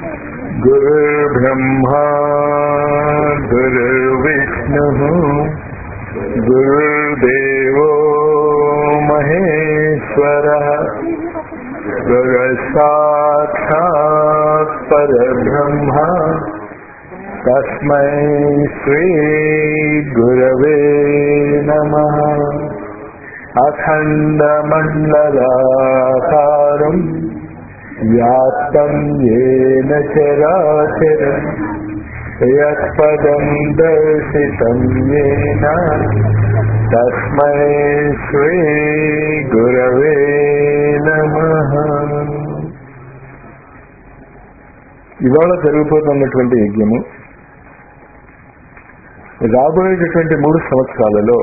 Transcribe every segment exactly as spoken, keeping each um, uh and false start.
गुरुर्ब्रह्मा गुरुर्विष्णुः गुरुर्देवो महेश्वरः गुरुसाक्षात् परब्रह्म तस्मै श्री गुरवे नमः। अखण्डमण्डलाकारम् व्याप्तं येन चराचरम् यत्पदं दर्शितं येन तस्मै श्री गुरवे नमः। ఇవాళ జరుగుతున్నటువంటి యజ్ఞము రాబోయేటటువంటి మూడు సంవత్సరాలలో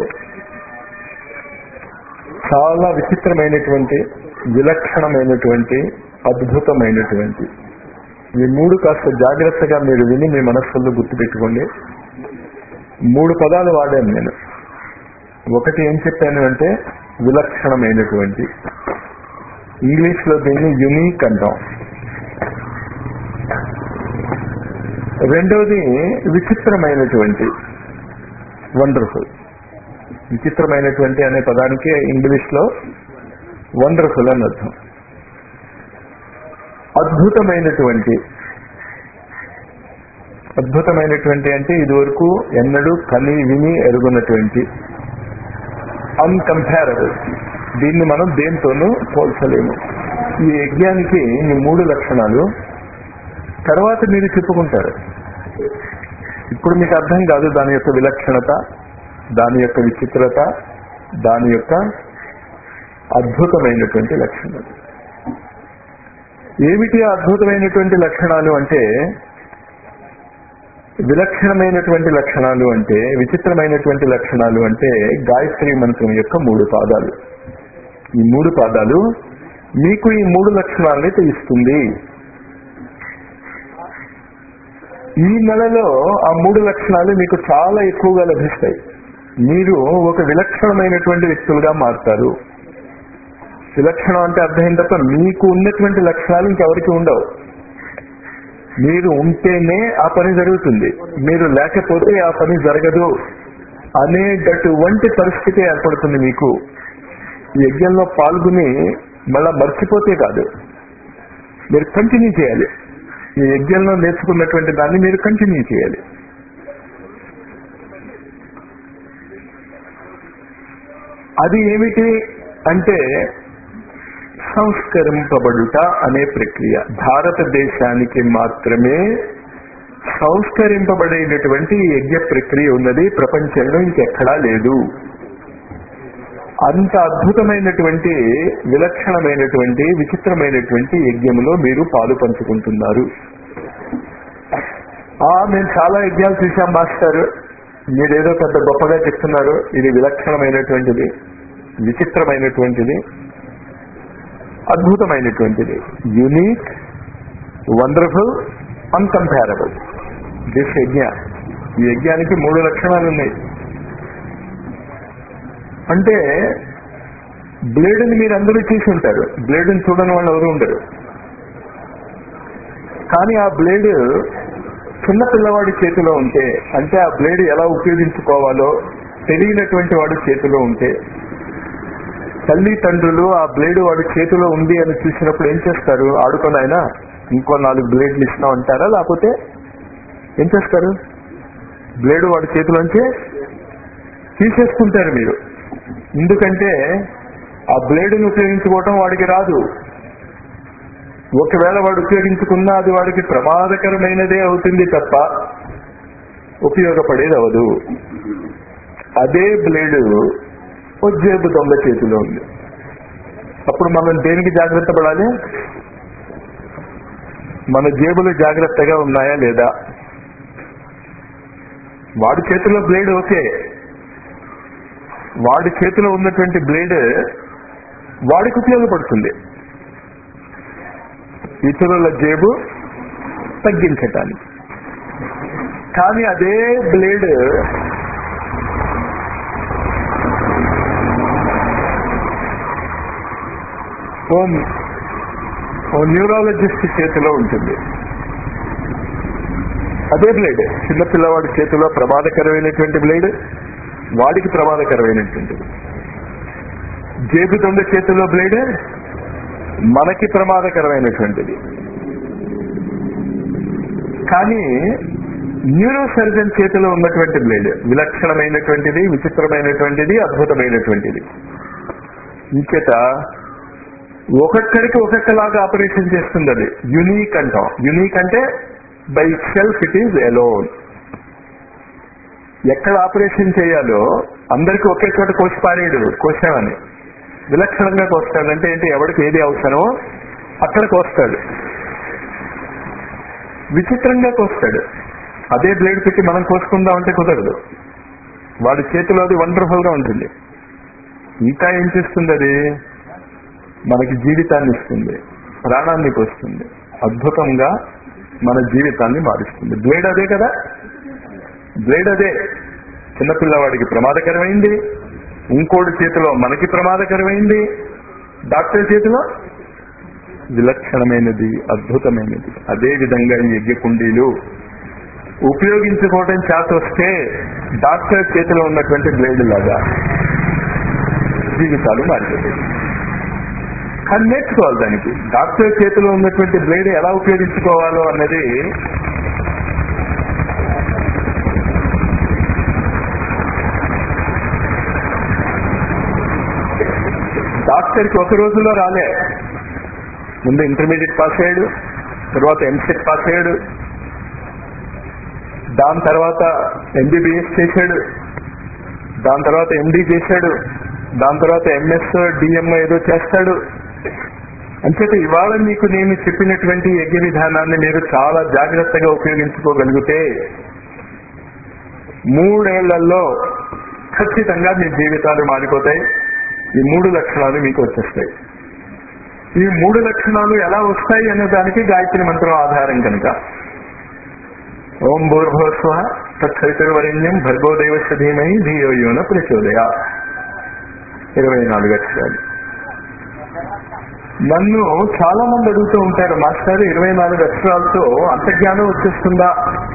చాలా విచిత్రమైనటువంటి విలక్షణమైనటువంటి అద్భుతమైనటువంటి ఈ మూడు కాస్త జాగ్రత్తగా మీరు విని మీ మనస్సుల్లో గుర్తుపెట్టుకోండి. మూడు పదాలు వాడాను నేను. ఒకటి ఏం చెప్పాను అంటే విలక్షణమైనటువంటి, ఇంగ్లీష్ లో దీన్ని యునీక్ అంటాం. రెండవది విచిత్రమైనటువంటి, వండర్ఫుల్. విచిత్రమైనటువంటి అనే పదానికి ఇంగ్లీష్ లో వండర్ఫుల్ అని అర్థం. అద్భుతమైనటువంటి, అద్భుతమైనటువంటి అంటే ఇదివరకు ఎన్నడూ కని విని ఎరుగున్నటువంటి, అన్కంపారబుల్. దీన్ని మనం దేంతోనూ పోల్చలేము. ఈ యజ్ఞానికి ఈ మూడు లక్షణాలు తర్వాత మీరు చెప్పుకుంటారు. ఇప్పుడు మీకు అర్థం కాదు దాని యొక్క విలక్షణత, దాని యొక్క విచిత్రత, దాని యొక్క అద్భుతమైనటువంటి లక్షణాలు ఏమిటి. అద్భుతమైనటువంటి లక్షణాలు అంటే, విలక్షణమైనటువంటి లక్షణాలు అంటే, విచిత్రమైనటువంటి లక్షణాలు అంటే గాయత్రి మంత్రం యొక్క మూడు పాదాలు. ఈ మూడు పాదాలు మీకు ఈ మూడు లక్షణాలని తెలుస్తుంది. ఈ నెలలో ఆ మూడు లక్షణాలు మీకు చాలా ఎక్కువగా లభిస్తాయి. మీరు ఒక విలక్షణమైనటువంటి వ్యక్తులుగా మారుతారు. విలక్షణం అంటే అర్థం తప్ప మీకు ఉన్నటువంటి లక్షణాలు ఇంకెవరికి ఉండవు. మీరు ఉంటేనే ఆ పని జరుగుతుంది, మీరు లేకపోతే ఆ పని జరగదు అనేటటువంటి పరిస్థితి ఏర్పడుతుంది మీకు. ఈ యజ్ఞంలో పాల్గొని మళ్ళా మర్చిపోతే కాదు, మీరు కంటిన్యూ చేయాలి. ఈ యజ్ఞంలో నేర్చుకున్నటువంటి దాన్ని మీరు కంటిన్యూ చేయాలి. అది ఏమిటి అంటే సంస్కరింపబడుట అనే ప్రక్రియ. భారతదేశానికి మాత్రమే సంస్కరింపబడేటటువంటి యజ్ఞ ప్రక్రియ ఉన్నది, ప్రపంచంలో ఇంకెక్కడా లేదు. అంత అద్భుతమైనటువంటి, విలక్షణమైనటువంటి, విచిత్రమైనటువంటి యజ్ఞంలో మీరు పాలు పంచుకుంటున్నారు. ఆ మేము చాలా యజ్ఞాలు చూసాం మాస్టర్, మీరేదో పెద్ద గొప్పగా చెప్తున్నారు. ఇది విలక్షణమైనటువంటిది, విచిత్రమైనటువంటిది, అద్భుతమైనటువంటిది, unique, wonderful, uncomparable. This yajna. ఈ యజ్ఞానికి మూడు లక్షణాలు ఉన్నాయి. అంటే బ్లేడ్ని మీరు అందరూ చూసి ఉంటారు, బ్లేడ్ని చూడని వాళ్ళు ఎవరు ఉండరు. కానీ ఆ బ్లేడ్ చిన్న పిల్లవాడి చేతిలో ఉంటే, అంటే ఆ బ్లేడ్ ఎలా ఉపయోగించుకోవాలో తెలియనటువంటి వాడి చేతిలో ఉంటే, తల్లిదండ్రులు ఆ బ్లేడ్ వాడి చేతిలో ఉంది అని చూసినప్పుడు ఏం చేస్తారు? ఆడుకొని ఆయన ఇంకో నాలుగు బ్లేడ్లు ఇస్తున్నాం అంటారా? లేకపోతే ఏం చేస్తారు? బ్లేడ్ వాడి చేతిలోంచి తీసేసుకుంటారు మీరు. ఎందుకంటే ఆ బ్లేడ్ని ఉపయోగించుకోవటం వాడికి రాదు. ఒకవేళ వాడు ఉపయోగించుకున్నా అది వాడికి ప్రమాదకరమైనదే అవుతుంది తప్ప ఉపయోగపడేది అవదు. అదే బ్లేడు ఓ జేబు దొంగ చేతిలో ఉంది. అప్పుడు మనం దేనికి జాగ్రత్త పడాలి? మన జేబులు జాగ్రత్తగా ఉన్నాయా లేదా? వాడి చేతిలో బ్లేడ్ ఓకే, వాడి చేతిలో ఉన్నటువంటి బ్లేడ్ వాడికి ఉపయోగపడుతుంది, ఇతరుల జేబు తగ్గించటానికి. కానీ అదే బ్లేడ్ ఓ న్యూరాలజిస్ట్ చేతిలో ఉంటుంది. అదే బ్లేడ్ చిన్న పిల్లవాడి చేతిలో ప్రమాదకరమైనటువంటి బ్లేడ్ వాడికి ప్రమాదకరమైనటువంటిది. జేబు దొంగ చేతిలో బ్లేడ్ మనకి ప్రమాదకరమైనటువంటిది. కానీ న్యూరో సర్జన్ చేతిలో ఉన్నటువంటి బ్లేడ్ విలక్షణమైనటువంటిది, విచిత్రమైనటువంటిది, అద్భుతమైనటువంటిది. ఇంకేత ఒక్కొక్కరికి ఒక్కొక్కలాగా ఆపరేషన్ చేస్తుంది. అది యునీక్ అంటాం. యునీక్ అంటే by self it is alone. ఎక్కడ ఆపరేషన్ చేయాలో అందరికి ఒకే చోట కోసి పారేయడు. కోసామని విలక్షణంగా కోస్తాడు. అంటే ఏంటి, ఎవరికి ఏది అవసరమో అక్కడ కోస్తాడు, విచిత్రంగా కోస్తాడు. అదే బ్లేడ్ పెట్టి మనం కోసుకుందాం అంటే కుదరదు. వాడి చేతిలో అది వండర్ఫుల్ గా ఉంటుంది. ఇంకా ఏం చేస్తుంది, అది మనకి జీవితాన్ని ఇస్తుంది, ప్రాణాన్ని పోస్తుంది, అద్భుతంగా మన జీవితాన్ని మారుస్తుంది. బ్లేడ్ అదే కదా, బ్లేడ్ అదే. చిన్నపిల్లవాడికి ప్రమాదకరమైంది, ఇంకోటి చేతిలో మనకి ప్రమాదకరమైంది, డాక్టర్ చేతిలో విలక్షణమైనది, అద్భుతమైనది. అదే విధంగా ఈ యజ్ఞ కుండీలు ఉపయోగించుకోవడం చేత వస్తే డాక్టర్ చేతిలో ఉన్నటువంటి బ్లేడ్ లాగా జీవితాలు మారిపోతాయి. కానీ నేర్చుకోవాలి దానికి. డాక్టర్ చేతిలో ఉన్నటువంటి బ్లేడ్ ఎలా ఉపయోగించుకోవాలో అన్నది డాక్టర్కి ఒక రోజులో రాలే. ముందు ఇంటర్మీడియట్ పాస్ అయ్యాడు, తర్వాత ఎంసెట్ పాస్ అయ్యాడు, దాని తర్వాత ఎంబీబీఎస్ చేశాడు, దాని తర్వాత ఎండీ చేశాడు, దాని తర్వాత ఎంఎస్ డిఎంఓ ఏదో చేస్తాడు. అంచేత ఇవాళ మీకు నేను చెప్పినటువంటి యజ్ఞ విధానాన్ని మీరు చాలా జాగ్రత్తగా ఉపయోగించుకోగలిగితే మూడేళ్లలో ఖచ్చితంగా మీ జీవితాలు మారిపోతాయి. ఈ మూడు లక్షణాలు మీకు వచ్చేస్తాయి. ఈ మూడు లక్షణాలు ఎలా వస్తాయి అనే దానికి గాయత్రి మంత్రం ఆధారం కనుక ఓం భూర్భువస్వః తత్సవితుర్వరేణ్యం భర్గో దేవస్య ధీమహి ధియో యో న ప్రచోదయాత్. ఇరవై నాలుగు అక్షరాలు. నన్ను చాలా మంది అడుగుతూ ఉంటారు, మాస్టర్ ఇరవై నాలుగు అక్షరాలతో అంతర్జ్ఞానం వచ్చేస్తుందా?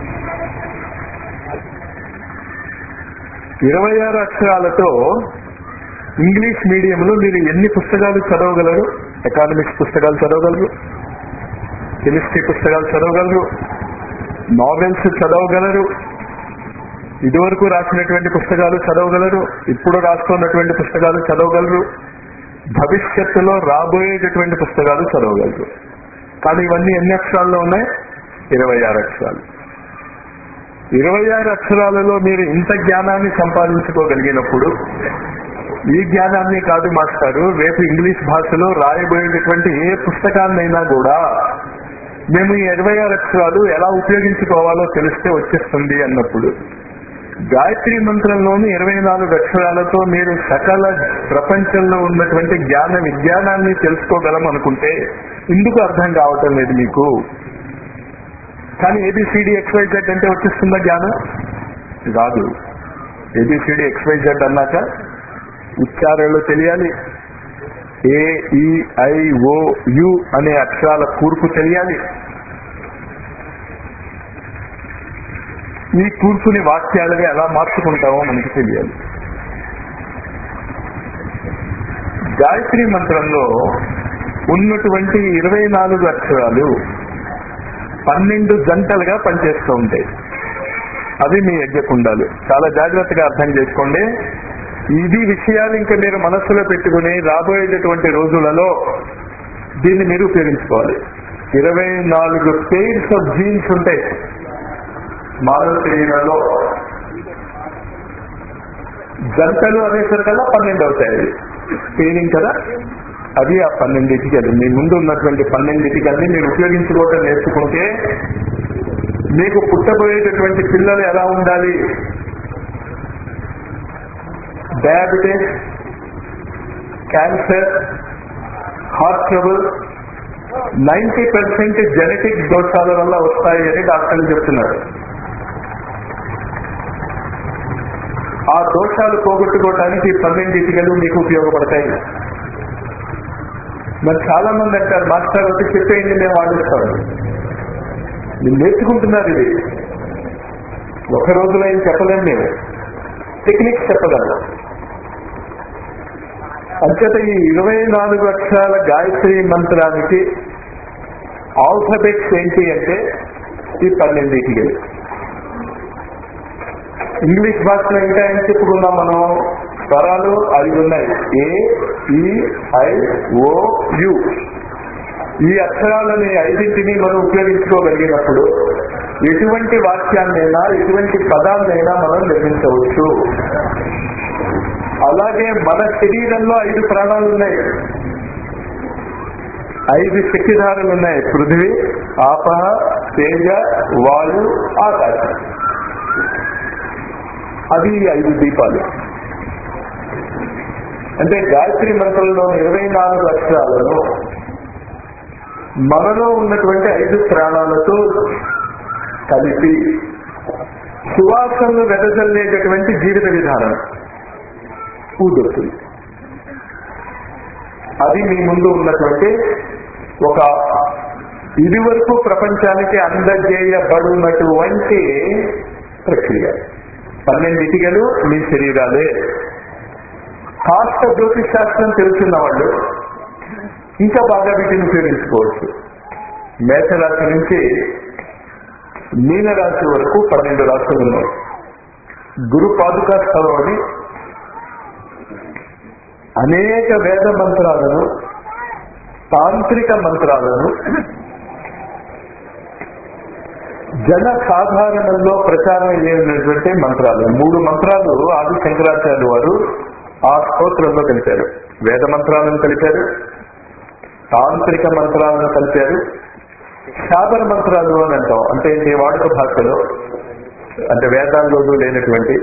ఇరవై ఆరు అక్షరాలతో ఇంగ్లీష్ మీడియంలో మీరు ఎన్ని పుస్తకాలు చదవగలరు? ఎకానమిక్స్ పుస్తకాలు చదవగలరు, కెమిస్ట్రీ పుస్తకాలు చదవగలరు, నావెల్స్ చదవగలరు, ఇదివరకు రాసినటువంటి పుస్తకాలు చదవగలరు, ఇప్పుడు రాస్తున్నటువంటి పుస్తకాలు చదవగలరు, భవిష్యత్తులో రాబోయేటటువంటి పుస్తకాలు చదవగలరు. కానీ ఇవన్నీ ఎన్ని అక్షరాల్లో ఉన్నాయి? ఇరవై ఆరు అక్షరాలు. ఇరవై ఆరు అక్షరాలలో మీరు ఇంత జ్ఞానాన్ని సంపాదించుకోగలిగినప్పుడు ఈ జ్ఞానాన్ని కాదు మాస్టారు, రేపు ఇంగ్లీష్ భాషలో రాయబోయేటటువంటి ఏ పుస్తకాన్నైనా కూడా మేము ఈ ఇరవై ఆరు అక్షరాలు ఎలా ఉపయోగించుకోవాలో తెలిస్తే వచ్చేస్తుంది అన్నప్పుడు గాయత్రి మంత్రంలోని ఇరవై నాలుగు అక్షరాలతో మీరు సకల ప్రపంచంలో ఉన్నటువంటి జ్ఞాన విజ్ఞానాన్ని తెలుసుకోగలం అనుకుంటే ఎందుకు అర్థం కావటం లేదు మీకు? కానీ ఏబిసిడి ఎక్స్వైజెడ్ అంటే వచ్చేస్తుందా జ్ఞానం? రాదు. ఏబిసిడి ఎక్స్వైజెడ్ అన్నాక ఉచ్చారణలు తెలియాలి, ఏ ఈ ఐ ఓ యు అనే అక్షరాల కూర్పు తెలియాలి. ఈ కూర్పుని వాక్యాలుగా ఎలా మార్చుకుంటామో మనకి తెలియాలి. గాయత్రి మంత్రంలో ఉన్నటువంటి ఇరవై నాలుగు అక్షరాలు పన్నెండు గంటలుగా పనిచేస్తూ ఉంటాయి. అవి మీ యజ్ఞకుండాలు. చాలా జాగ్రత్తగా అర్థం చేసుకోండి. ఇది విషయాలు ఇంకా మీరు మనస్సులో పెట్టుకుని రాబోయేటటువంటి రోజులలో దీన్ని మీరు ఉపయోగించుకోవాలి. ఇరవై నాలుగు పెయిర్స్ ఆఫ్ జీన్స్ ఉంటాయి మానవ శరీరంలో. జంటలు అనేసరికల్లా పన్నెండు అవుతాయి. అది పెయిరింగ్ కదా, అది ఆ పన్నెండింటికి. అది మీ ముందు ఉన్నటువంటి పన్నెండింటికి అన్ని మీరు ఉపయోగించుకోవటం నేర్చుకుంటే మీకు పుట్టబోయేటటువంటి పిల్లలు ఎలా ఉండాలి, diabetes, cancer, heart trouble ninety percent genetic దోషాల వల్ల వస్తాయి అని డాక్టర్లు చెప్తున్నారు. ఆ దోషాలు పోగొట్టుకోవడానికి పన్నెండు ఇటుకలు మీకు ఉపయోగపడతాయి. మరి చాలా మంది అంటారు, మాస్టర్ వచ్చి చెప్పేయండి మేము వాడిస్తాం. మీరు నేర్చుకుంటున్నారు ఇది. ఒక రోజులో ఏం చెప్పలేం మేము, టెక్నిక్స్ చెప్పగలం. అంచేత ఈ ఇరవై నాలుగు అక్షరాల గాయత్రి మంత్రానికి ఆల్ఫాబెట్స్ ఏంటి అంటే ఈ పన్నెండు ఇటుకలు. ఇంగ్లీష్ భాషలో ఇంకా ఏం చెప్పుకున్నాం మనం? స్వరాలు ఐదు ఉన్నాయి. ఏ, ఈ, ఐ, ఓ, యు. ఈ అక్షరాలని ఐదింటిని మనం ఉపయోగించుకోగలిగినప్పుడు ఎటువంటి వాక్యాన్నైనా ఎటువంటి పదాన్నైనా మనం నిర్మించవచ్చు. అలాగే మన శరీరంలో ఐదు ప్రాణాలు ఉన్నాయి, ఐదు శక్తిధారలు ఉన్నాయి. పృథివీ, ఆపహ, తేజ, వాయు, ఆకాశం. అది ఐదు దీపాలు. అంటే గాయత్రి మంత్రంలో ఇరవై నాలుగు అక్షరాలను మనలో ఉన్నటువంటి ఐదు ప్రాణాలతో కలిపి సువాసనలు వెదజల్లేటటువంటి జీవిత విధానం ఊదొస్తుంది. అది మీ ముందు ఉన్నటువంటి ఒక ఇదివరకు ప్రపంచానికి అందజేయబడినటువంటి ప్రక్రియ. పన్నెండు ఇటుకలు మీ శరీరాలే. కాస్త జ్యోతిష్ శాస్త్రం తెలుసున్న వాళ్ళు ఇంకా బాగా వీటిని ఉపయోగించుకోవచ్చు. మేషరాశి నుంచి మీనరాశి వరకు పన్నెండు రాశులు ఉన్నాయి. గురు పాదుకా స్థలం అని అనేక వేద మంత్రాలను, తాంత్రిక మంత్రాలను జన సాధారణంలో ప్రచారం అయ్యేటువంటి మంత్రాలు. మూడు మంత్రాలు ఆది శంకరాచార్య వారు ఆ స్తోత్రంలో కలిపారు. వేద మంత్రాలను కలిపారు, తాంత్రిక మంత్రాలను కలిపారు, శాబర మంత్రాలు అని అంటాం. అంటే ఏంటి? వాడుక భాషలో, అంటే వేదాల్లోనూ లేనటువంటి,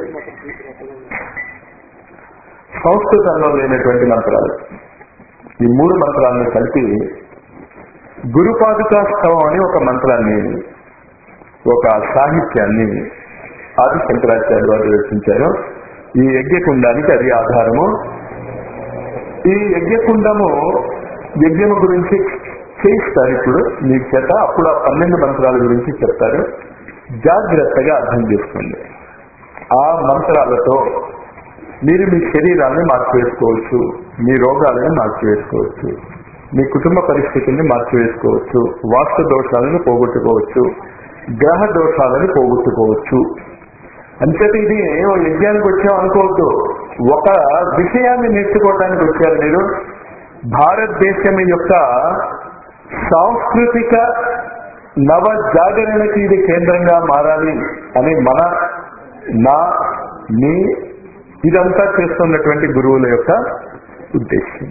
సంస్కృతంలో లేనటువంటి మంత్రాలు. ఈ మూడు మంత్రాలను కలిపి గురుపాదుకాస్తవం అని ఒక మంత్రాన్ని, ఒక సాహిత్యాన్ని ఆది శంకరాచార్య వారు రచించారు. ఈ యజ్ఞకుండానికి అది ఆధారము. ఈ యజ్ఞకుండము యజ్ఞము గురించి చేయిస్తారు ఇప్పుడు మీ చేత. అప్పుడు ఆ పన్నెండు మంత్రాల గురించి చెప్తారు. జాగ్రత్తగా అర్థం చేసుకోండి. ఆ మంత్రాలతో మీరు మీ శరీరాన్ని మార్చివేసుకోవచ్చు, మీ రోగాలను మార్చివేసుకోవచ్చు, మీ కుటుంబ పరిస్థితుల్ని మార్చివేసుకోవచ్చు, వాస్తు దోషాలను పోగొట్టుకోవచ్చు, గ్రహ దోషాలను పోగొట్టుకోవచ్చు. అంచేత ఇది ఓ యజ్ఞానికి వచ్చాం అనుకోవద్దు. ఒక విషయాన్ని నేర్చుకోవటానికి వచ్చారు మీరు. భారతదేశం యొక్క సాంస్కృతిక నవ జాగరణకి ఇది కేంద్రంగా మారాలి అని మన నా మీ ఇదంతా చేస్తున్నటువంటి గురువుల యొక్క ఉద్దేశం.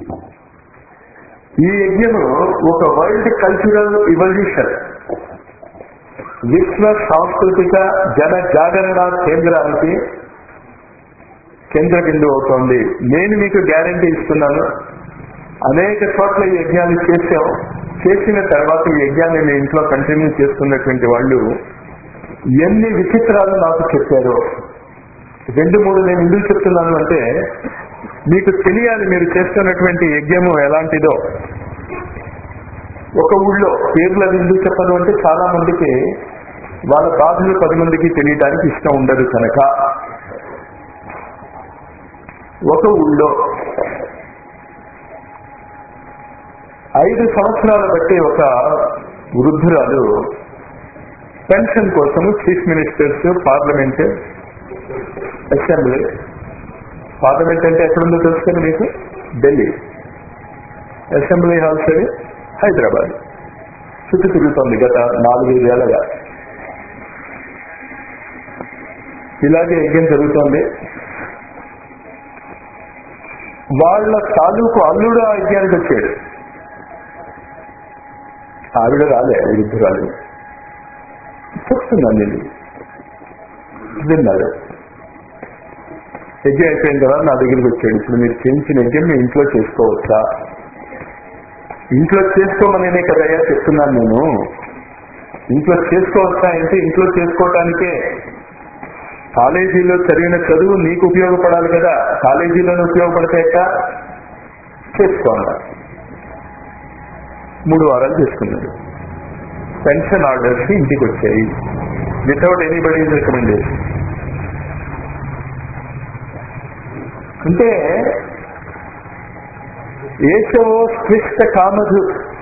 ఈ యజ్ఞము ఒక వరల్డ్ కల్చరల్ ఇవల్యూషన్, విశ్వ సాంస్కృతిక జన జాగరణ కేంద్రానికి కేంద్ర బిందువు అవుతోంది. నేను మీకు గ్యారంటీ ఇస్తున్నాను. అనేక చోట్ల ఈ యజ్ఞాలు చేసాం. చేసిన తర్వాత ఈ యజ్ఞాన్ని మీ ఇంట్లో కంటిన్యూ చేస్తున్నటువంటి వాళ్ళు ఎన్ని విచిత్రాలు నాకు చెప్పారో. రెండు మూడు నేను ఎందుకు చెప్తున్నాను అంటే మీకు తెలియాలి మీరు చేస్తున్నటువంటి యజ్ఞము ఎలాంటిదో. ఒక ఊళ్ళో పేర్లు అది ఎందుకు చెప్పను అంటే చాలా మందికి వాళ్ళ బాధలు పది మందికి తెలియడానికి ఇష్టం ఉండదు కనుక. ఒక ఊళ్ళో ఐదు సంవత్సరాల బట్టి ఒక వృద్ధురాలు పెన్షన్ కోసము chief ministers, parliament, assembly, parliament అంటే ఎక్కడుందో తెలుసు కదా మీకు, ఢిల్లీ, అసెంబ్లీ హాల్స్ అని హైదరాబాద్ చుట్టూ తిరుగుతోంది గత నాలుగైదేళ్లగా. ఇలాగే యజ్ఞం జరుగుతోంది. వాళ్ళ తాలూకు అల్లుడు ఆ యజ్ఞానికి వచ్చాడు. ఆవిడ రాలే, వృద్ధురాలు. చెప్తున్నాను నేను, విన్నాడు. యజ్ఞం అయిపోయిన కదా నా దగ్గరికి వచ్చాడు. ఇప్పుడు మీరు చేయించిన యజ్ఞం మీ ఇంట్లో చేసుకోవచ్చా? ఇంట్లో చేసుకోమనేనే కదయ్యా చెప్తున్నాను నేను. ఇంట్లో చేసుకోవచ్చా అంటే ఇంట్లో చేసుకోవటానికే. కాలేజీలో చదివిన చదువు నీకు ఉపయోగపడాలి కదా. కాలేజీలోనే ఉపయోగపడతాయట. చేసుకోండి. మూడు వారాలు చేసుకున్నాడు. పెన్షన్ ఆర్డర్స్ ఇంటికి వచ్చాయి. Without anybody's recommendation. అంటే ఏషవో స్పృష్ట కామధు.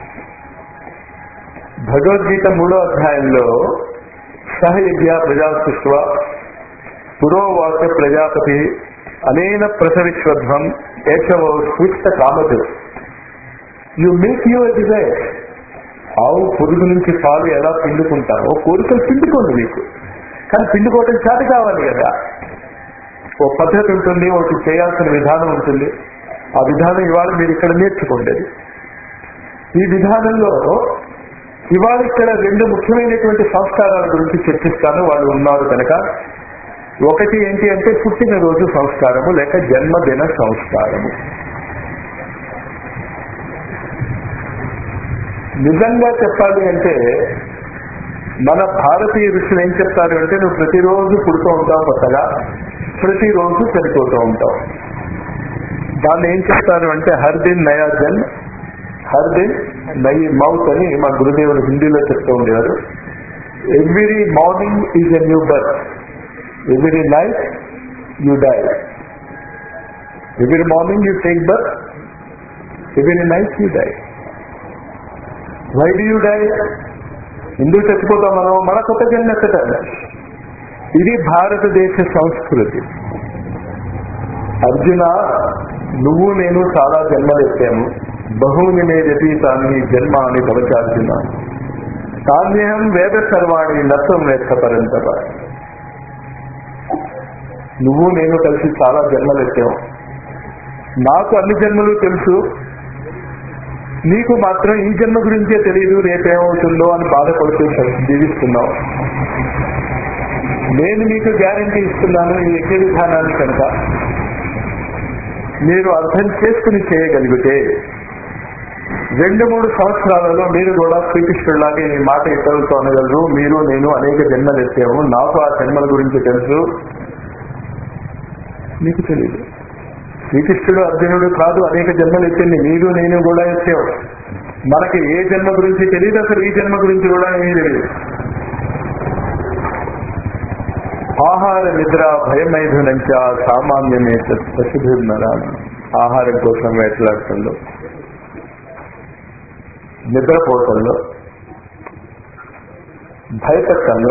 భగవద్గీత మూడో అధ్యాయంలో సహయజ్ఞ ప్రజా సృష్వ పురోవాచ ప్రజాపతి అనేన ప్రసవిశ్వధ్వం ఏషవో స్పృష్ట కామధు. You make your desire. ఆవు పురుగు నుంచి పాలు ఎలా పిండుకుంటారో కోరికలు పిండుకోండి మీకు, కానీ పిండుకోవటం చేత కావాలి కదా. ఓ పద్ధతి ఉంటుంది, ఒకటి చేయాల్సిన విధానం ఉంటుంది. ఆ విధానం ఇవాళ మీరు ఇక్కడ నేర్చుకోండి. ఈ విధానంలో ఇవాళ ఇక్కడ రెండు ముఖ్యమైనటువంటి సంస్కారాల గురించి చర్చిస్తాను. వాళ్ళు ఉన్నారు కనుక. ఒకటి ఏంటి అంటే పుట్టినరోజు సంస్కారము లేక జన్మదిన సంస్కారము. నిజంగా చెప్పాలి అంటే మన భారతీయ ఋషులు ఏం చెప్తారు అంటే నువ్వు ప్రతిరోజు పుడుతూ ఉంటావు కొత్తగా, ప్రతిరోజు చనిపోతూ ఉంటావు. దాన్ని ఏం చెప్తారు అంటే హర్ దిన్ నయా జన్ హర్ దిన్ నయి మౌత్ అని మా గురుదేవులు హిందీలో చెప్తూ ఉండేవారు. Every morning is a new birth, every night you die. Every morning you take birth, every night you die. Why do you die? ఎందుకు చచ్చిపోతాం మనం? మన కొత్త జన్మ ఎత్తట. ఇది భారతదేశ సంస్కృతి. అర్జున, నువ్వు నేను చాలా జన్మలు ఎత్తాము. బహుని మే వ్యతీతాన్ని జన్మాని భవచార్జున తాన్యహం వేద సర్వాణి నత్వం వేత్త పరంతప. నువ్వు నేను కలిసి చాలా జన్మలు ఎత్తాము. నాకు అన్ని జన్మలు తెలుసు, నీకు మాత్రం ఈ జన్మ గురించే తెలియదు, రేపేమవుతుందో అని బాధపడుతూ జీవిస్తున్నావు. నేను మీకు గ్యారంటీ ఇస్తున్నాను ఈ యజ్ఞ విధానాన్ని కనుక మీరు అర్థం చేసుకుని చేయగలిగితే రెండు మూడు సంవత్సరాలలో మీరు కూడా శ్రీకృష్ణుడిలాగే ఈ మాట ఇతరులతో అనగలరు. మీరు నేను అనేక జన్మలు ఎత్తాము, నాకు ఆ జన్మల గురించి తెలుసు, మీకు తెలియదు. శ్రీకృష్ణుడు అర్జునుడు కాదు అనేక జన్మలు ఎత్తింది, మీరు నేను కూడా ఎత్తావు. మనకి ఏ జన్మ గురించి తెలియదు, అసలు ఈ జన్మ గురించి కూడా ఏమీ తెలియదు. ఆహార నిద్ర భయమైధునంచ సామాన్యమే పశుభిర్నరా. ఆహారం కోసం వేటలాడటంలో, నిద్రపోవటంలో, భయపడటంలో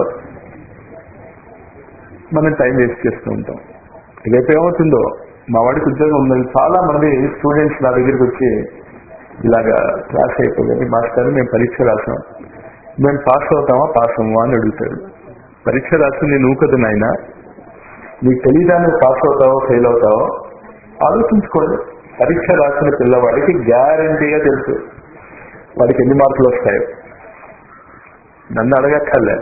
మనం టైం వేస్ట్ చేస్తూ ఉంటాం. రేపేమవుతుందో, మా వాడికి ఉద్యోగం ఉందని చాలా మంది స్టూడెంట్స్ నా దగ్గరికి వచ్చి ఇలాగా క్లాస్ అయిపోయింది మాస్టర్, మేము పరీక్ష రాసాం, మేము పాస్ అవుతామా పాస్ అవ్వమా అని అడుగుతారు. పరీక్ష రాసింది నువ్వు కదా నాయన, నీకు తెలీదా నువ్వు పాస్ అవుతావో ఫెయిల్ అవుతావో? ఆలోచించుకోండి. పరీక్ష రాసిన పిల్లవాడికి గ్యారంటీగా తెలుసు వాడికి ఎన్ని మార్కులు వస్తాయో. నన్ను అడగక్కర్లే,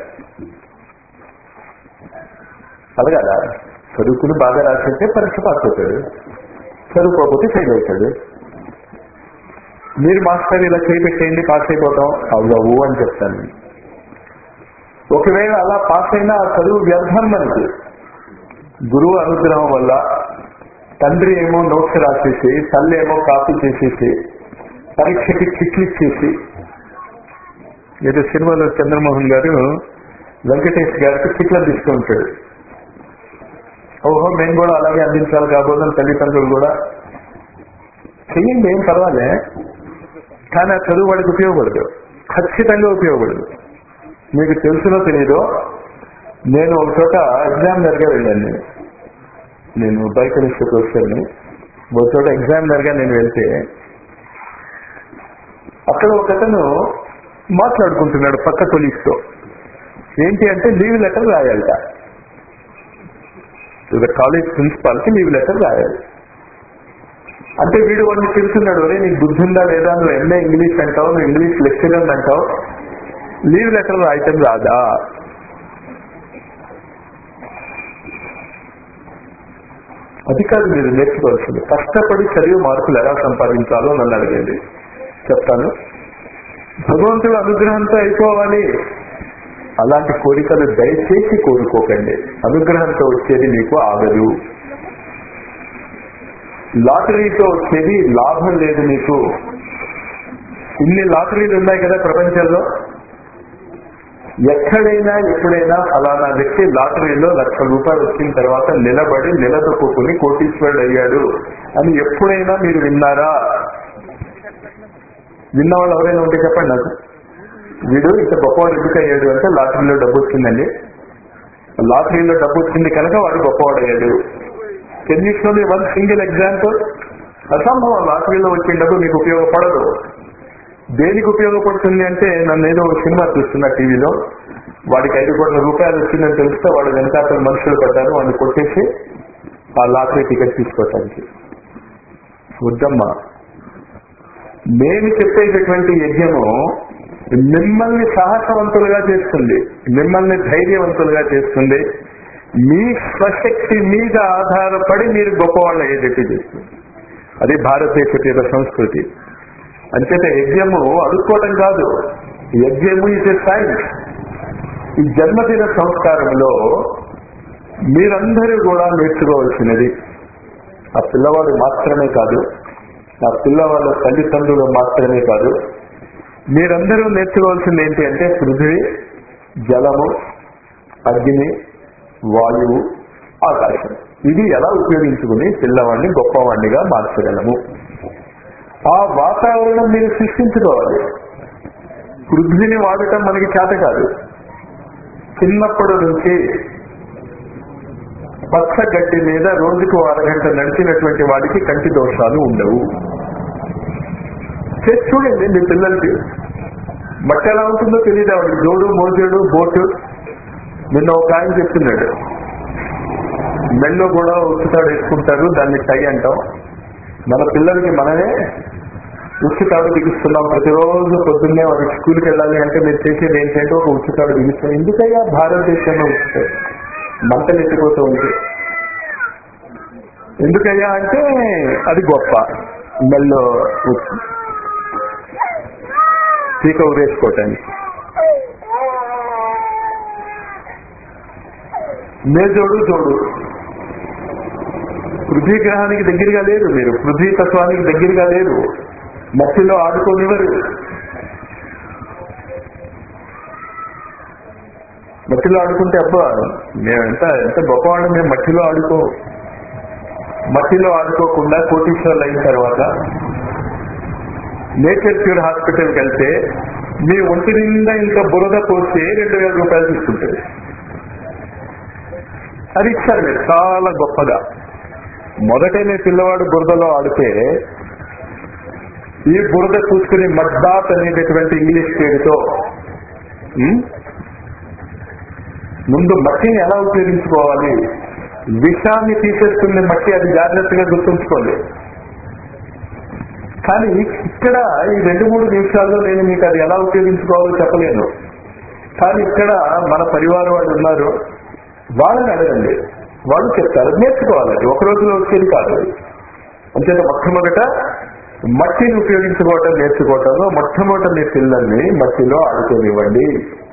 అడగాల. చదువుకుని బాగా రాసితే పరీక్ష పాస్ అవుతాడు, చదువుకోకపోతే ఫెయిల్ అవుతాడు. మీరు మాస్టర్ ఇలా చేపెట్టేయండి పాస్ అయిపోతాం అవ్వవు అని చెప్తాను. ఒకవేళ అలా పాస్ అయినా ఆ చదువు వ్యర్థం. మనకి గురువు అనుగ్రహం వల్ల తండ్రి ఏమో నోట్స్ రాసేసి, తల్లి ఏమో కాపీ చేసేసి, పరీక్షకి కిట్లు ఇచ్చేసి, ఏదో సినిమాలో చంద్రమోహన్ గారు వెంకటేష్ గారికి కిట్లను తీస్తూ ఉంటాడు. ఓహో మేము కూడా అలాగే అందించాలి కాబోదు తల్లిదండ్రులు కూడా చెయ్యండి, ఏం పర్వాలే. కానీ ఆ చదువు వాడికి ఉపయోగపడదు, ఖచ్చితంగా ఉపయోగపడదు. మీకు తెలుసునో తెలీదో, నేను ఒక చోట ఎగ్జామినర్గా వెళ్ళాను. నేను నేను బయోకెమిస్ట్రీ ప్రొఫెసర్ని. ఒక చోట ఎగ్జామినర్గా నేను వెళ్తే అక్కడ ఒకతను మాట్లాడుకుంటున్నాడు పక్క కొలీగ్స్తో. ఏంటి అంటే లీవ్ లెటర్ రాయాలట. కాలేజ్ ప్రిన్సిపాల్కి లీవ్ లెటర్ రాయాలి. అంటే వీడు వాడిని తిరుగుతున్నాడు, అరే నీకు బుద్ధి ఉందా లేదా, నువ్వు ఎంఏ ఇంగ్లీష్ అంటావు, నువ్వు ఇంగ్లీష్ లెక్చరర్ అంటావు, లీవ్ లెటర్ రాయటం రాదా? అది కాదు మీరు నేర్చుకోవాల్సింది. కష్టపడి చదివి మార్కులు ఎలా సంపాదించాలో నన్ను అడిగేది, చెప్తాను. భగవంతుడు అనుగ్రహంతో అయిపోవాలి. అలాంటి కోరికలు దయచేసి కోరుకోకండి. అనుగ్రహంతో వచ్చేది మీకు ఆగదు. లాటరీతో వచ్చేది లాభం లేదు మీకు. ఇన్ని లాటరీలు ఉన్నాయి కదా ప్రపంచంలో, ఎక్కడైనా ఎప్పుడైనా ఫలానా వ్యక్తి లాటరీలో లక్ష రూపాయలు వచ్చిన తర్వాత నిలబడి నిలదొక్కుని కోటీశ్వరుడు అయ్యాడు అని ఎప్పుడైనా మీరు విన్నారా? విన్నవాళ్ళు ఎవరైనా ఉంటే చెప్పండి నాకు. వీడు ఇంత గొప్పవాడు ఎందుకు అయ్యాడు అంటే లాటరీలో డబ్బు వచ్చిందండి, లాటరీలో డబ్బు వచ్చింది కనుక వాడు గొప్పవాడు అయ్యాడు. Can you show me one single example? అసంభవం. లాటరీలో వచ్చిన డబ్బు మీకు ఉపయోగపడదు. దేనికి ఉపయోగపడుతుంది అంటే, నన్ను ఏదో సినిమా చూస్తున్నా టీవీలో, వాడికి ఐదు కోట్ల రూపాయలు వచ్చిందని తెలిస్తే వాడు వెనకాతల మనుషులు పడ్డారు, వాడిని కొట్టేసి ఆ లాటరీ టికెట్ తీసుకోవటానికి. వద్దమ్మా. నేను చెప్పేటటువంటి యజ్ఞము మిమ్మల్ని సాహసవంతులుగా చేస్తుంది, మిమ్మల్ని ధైర్యవంతులుగా చేస్తుంది, మీ స్వశక్తి మీద ఆధారపడి మీరు గొప్పవాళ్ళు అయ్యేటట్టు చేస్తుంది. అది భారతదేశ సంస్కృతి. అంచేత యజ్ఞము అడుక్కోవడం కాదు, యజ్ఞము ఇస్ ఎ సైన్స్. ఈ జన్మదిన సంస్కారంలో మీరందరూ కూడా నేర్చుకోవాల్సినది, ఆ పిల్లవాడు మాత్రమే కాదు, ఆ పిల్లవాళ్ళ తల్లిదండ్రులు మాత్రమే కాదు, మీరందరూ నేర్చుకోవాల్సింది ఏంటి అంటే పృథివీ, జలము, అగ్ని, వాయువు, ఆకాశం. ఇది ఎలా ఉపయోగించుకుని పిల్లవాడిని గొప్పవాడినిగా మార్చగలము. ఆ వాతావరణం మీరు సృష్టించుకోవాలి. పృథ్వీని వాడటం మనకి చేత కాదు. చిన్నప్పటి నుంచి పచ్చ గడ్డి మీద రోజుకు అరగంట నడిచినటువంటి వాడికి కంటి దోషాలు ఉండవు. చేసి చూడండి మీ పిల్లలకి. మట్టి ఎలా ఉంటుందో తెలియదు వాడికి. జోడు, మోజోడు, బోటు. నిన్న ఒక ఆయన చెప్తున్నాడు, మెల్లో కూడా ఉచ్చుతాడు వేసుకుంటారు, దాన్ని టై అంటాం. మన పిల్లలకి మనమే ఉచ్చుతాడు బిగిస్తున్నాం. ప్రతిరోజు పొద్దున్నే వాడికి స్కూల్కి వెళ్ళాలి అంటే మీరు చేసేది ఏంటంటే ఒక ఉచ్చుతాడు బిగిస్తాం. ఎందుకయ్యా భారతదేశంలో ఉచ్చుతాడు మంటలు ఎత్తిపోతూ ఉంటే? ఎందుకయ్యా అంటే అది గొప్ప. మెల్లో ఉచ్చు పీక ఊరేసుకోవటానికి. మేజోడు, జోడు. పృథ్వీ గ్రహానికి దగ్గరగా లేరు మీరు, పృథ్వీ తత్వానికి దగ్గరగా లేరు. మట్టిలో ఆడుకోనివ్వరు. మట్టిలో ఆడుకుంటే అబ్బా మేము ఎంత ఎంత గొప్పవాడు, మేము మట్టిలో ఆడుకో. మట్టిలో ఆడుకోకుండా కోటీశ్వర్లు అయిన తర్వాత నేచర్ క్యూర్ హాస్పిటల్కి వెళ్తే మీ ఒంటి నిండా ఇంత బురద పోస్తే రెండు వేల రూపాయలు తీసుకుంటుంది. అది ఇచ్చారు మీరు చాలా గొప్పగా. మొదటనే పిల్లవాడు బురదలో ఆడితే ఈ బురద చూసుకుని మడ్డాత్ అనేటటువంటి ఇంగ్లీష్ పేరుతో ముందు మట్టిని ఎలా ఉపయోగించుకోవాలి, విషాన్ని తీసేస్తుంది మట్టి, అది జాగ్రత్తగా గుర్తుంచుకోండి. కానీ ఇక్కడ ఈ రెండు మూడు నిమిషాల్లో నేను మీకు అది ఎలా ఉపయోగించుకోవాలో చెప్పలేను. కానీ ఇక్కడ మన పరివారం వాళ్ళు ఉన్నారు, వాళ్ళని అడగండి, వాళ్ళు చెప్తారు. నేర్చుకోవాలి, ఒక రోజులో వచ్చేది కాదు. అంచేత మొట్టమొదట మట్టిని ఉపయోగించుకోవటం నేర్చుకోవటంలో మొట్టమొదట మీ పిల్లల్ని మట్టిలో ఆడుకోనివ్వండి.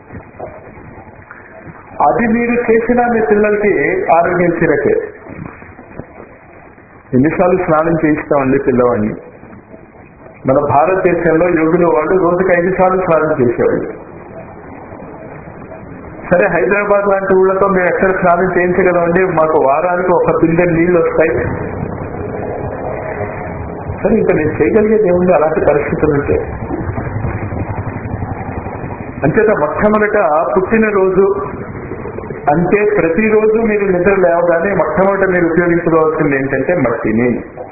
అది మీరు చేసినా మీ పిల్లలకి ఆరోగ్యం చిరకే. ఎన్నిసార్లు స్నానం చేయిస్తామండి పిల్లవాడిని? మన భారతదేశంలో యోగుల వాళ్ళు రోజుకి ఐదు సార్లు స్నానం చేసేవాళ్ళు. సరే, హైదరాబాద్ లాంటి ఊళ్ళతో మేము ఎక్కడ స్నానం చేయించగలమండి? మాకు వారానికి ఒక బిందె నీళ్ళు వస్తాయి. సరే, ఇంకా నేను చేయగలిగేది ఏముంది అలాంటి పరిస్థితులు ఉంటే? అంచేత మొట్టమొదట పుట్టినరోజు అంటే ప్రతిరోజు మీరు నిద్ర లేవగానే మొట్టమొదట మీరు ఉపయోగించుకోవాల్సింది ఏంటంటే మట్టిని.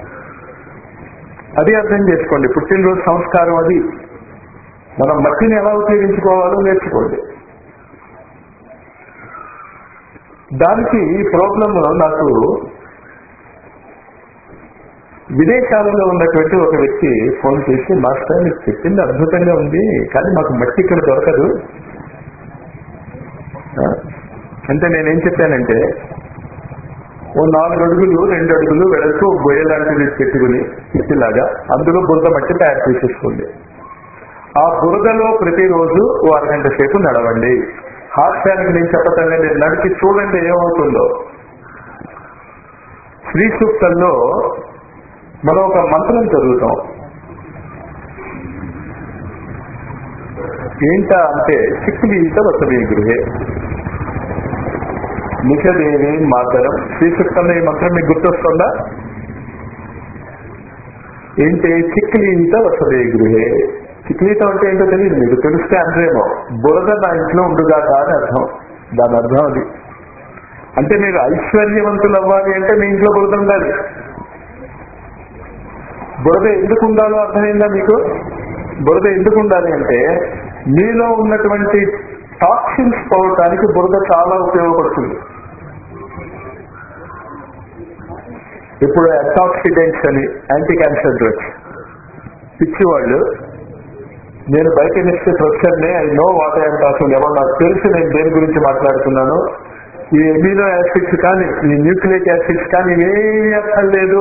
అది అర్థం చేసుకోండి. పుట్టినరోజు సంస్కారం అది. మనం మట్టిని ఎలా ఉపయోగించుకోవాలో నేర్చుకోండి. దానికి ఈ ప్రాబ్లం నాకు విదేశాలలో ఉన్నటువంటి ఒక వ్యక్తి ఫోన్ చేసి, మాస్టర్ మీకు చెప్పింది అద్భుతంగా ఉంది, కానీ మాకు మట్టి ఇక్కడ దొరకదు అంటే నేనేం చెప్పానంటే, ఓ నాలుగు అడుగులు రెండు అడుగులు వెడల్పు గొయ్య లాంటిది పెట్టుకుని ఇలాగా అందులో బురద మట్టి తయారు చేసేసుకోండి. ఆ బురదలో ప్రతిరోజు ఓ అరగంట సేపు నడవండి. హాస్యానికి నేను చెప్పటం లేదు, నడిచి చూడండి ఏమవుతుందో. శ్రీ సూక్తంలో మనం ఒక మంత్రం చదువుతాం. ఏంట అంటే చిక్లీత వసవే గృహే నిషదేవి మాతరం శ్రీసూక్తంలో ఈ మంత్రం మీకు గుర్తొస్తుందా? ఏంటి? చిక్లీత వసవే గృహే. చిక్లీతం అంటే ఏంటో తెలియదు మీకు, తెలిస్తే అంతేమో బురద నా ఇంట్లో ఉండుగాక అని అర్థం. దాని అర్థం అది. అంటే మీరు ఐశ్వర్యవంతులు అవ్వాలి అంటే మీ ఇంట్లో బురద ఉండాలి. బురద ఎందుకు ఉండాలో అర్థమైందా మీకు? బురద ఎందుకు ఉండాలి అంటే మీలో ఉన్నటువంటి టాక్సిన్స్ పోవటానికి బురద చాలా ఉపయోగపడుతుంది. ఇప్పుడు యాంటాక్సిడెంట్స్ అని యాంటీ క్యాన్సర్ డ్రగ్స్ పిచ్చివాళ్ళు, నేను బయోకెమిస్ట్రీ ప్రొఫెసర్ని, I know what I'm talking about, నాకు తెలుసు నేను దేని గురించి మాట్లాడుతున్నాను. ఈ ఎమినో యాసిడ్స్ కానీ ఈ న్యూక్లియిక్ యాసిడ్స్ కానీ ఏమీ అర్థం లేదు.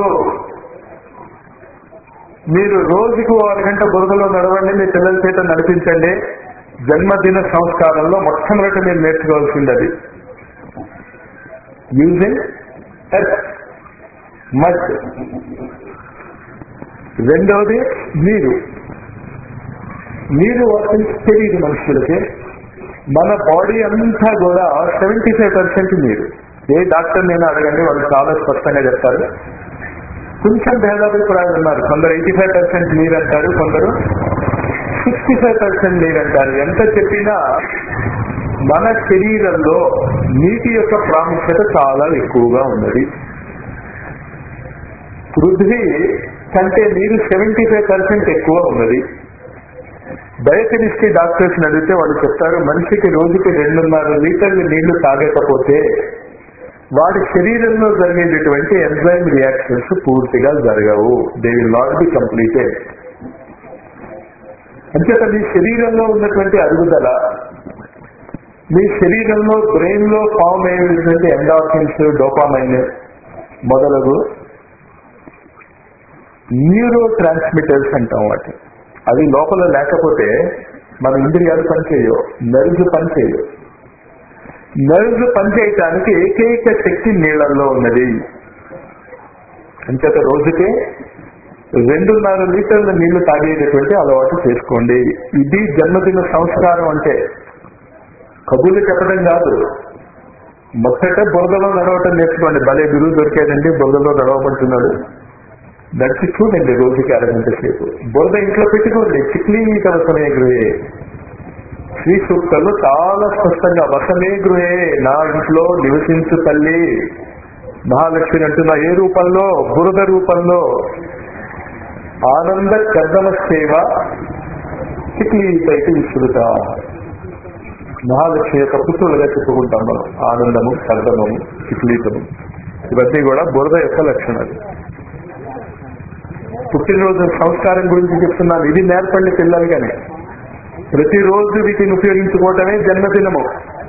మీరు రోజుకు అరగంట బురదలో నడవండి, మీ పిల్లల చేత నడిపించండి. జన్మదిన సంస్కారంలో మొట్టమొదటి మీరు నేర్చుకోవాల్సింది అది. Using earth mud. రెండవది నీరు. నీరు తెలియదు మనుషులకి. మన బాడీ అంతా కూడా సెవెంటీ ఫైవ్ పర్సెంట్ నీరు. ఏ డాక్టర్ నేను అడగండి, వాళ్ళు చాలా స్పష్టంగా చెప్తారు. కొంచెం భేదాభిప్రాయాలు ఉన్నారు. కొందరు ఎయిటీ ఫైవ్ పర్సెంట్ నీరు అంటారు, కొందరు సిక్స్టీ ఫైవ్ పర్సెంట్ నీరు అంటారు. ఎంత చెప్పినా మన శరీరంలో నీటి యొక్క ప్రాముఖ్యత చాలా ఎక్కువగా ఉన్నది. పృథ్వీ కంటే నీరు సెవెంటీ ఫైవ్ పర్సెంట్ ఎక్కువ ఉన్నది. బయోకెమిస్ట్రీ డాక్టర్స్ అడిగితే వాళ్ళు చెప్తారు, మనిషికి రోజుకి రెండున్నర లీటర్లు నీళ్లు తాగకపోతే వాడి శరీరంలో జరిగేటటువంటి ఎంజైమ్ రియాక్షన్స్ పూర్తిగా జరగవు. They will not be completed. అంచేత మీ శరీరంలో ఉన్నటువంటి అరుగుదల, మీ శరీరంలో బ్రెయిన్ లో ఫామ్ అయ్యేటువంటి ఎండార్ఫిన్స్, డోపామైన్ మొదలగు న్యూరో ట్రాన్స్మిటర్స్ అంటాం వాటి. అవి లోపల లేకపోతే మన ఇంద్రియాలు పనిచేయవు, నర్వ్స్ పనిచేయవు. నర్వ్స్ పనిచేయటానికి ఏకైక శక్తి నీళ్లలో ఉన్నది. అంచేత రోజుకి రెండున్నర లీటర్ల నీళ్లు తాగేటటువంటి అలవాటు చేసుకోండి. ఇది జన్మదిన సంస్కారం అంటే. కబుర్లు చెప్పడం కాదు. మొదట బురదలో నడవటం నేర్చుకోండి. భలే గురువు దొరికాడండి, బురదలో నడవబడుతున్నాడు, నడిచి చూడండి రోజుకి అరగంట సేపు. బురద ఇంట్లో పెట్టుకోండి. చిక్లీత వసమే గృహే. శ్రీ సూక్తంలో చాలా స్పష్టంగా వసమే గృహే, నా ఇంట్లో నివసించు తల్లి. మహాలక్ష్మి అంటున్నా ఏ రూపంలో? బురద రూపంలో. ఆనంద కర్దమ సేవ చిక్లీతైతే విస్తృత. మహాలక్ష్మి యొక్క పుత్రులుగా చెప్పుకుంటాం మనం. ఆనందము, కర్దమము, చిక్లీతము ఇవన్నీ కూడా బురద యొక్క లక్షణాలు. పుట్టినరోజు సంస్కారం గురించి చెప్తున్నాను. ఇది నేర్పండి పిల్లలు. కానీ ప్రతిరోజు వీటిని ఉపయోగించుకోవటమే జన్మదినము.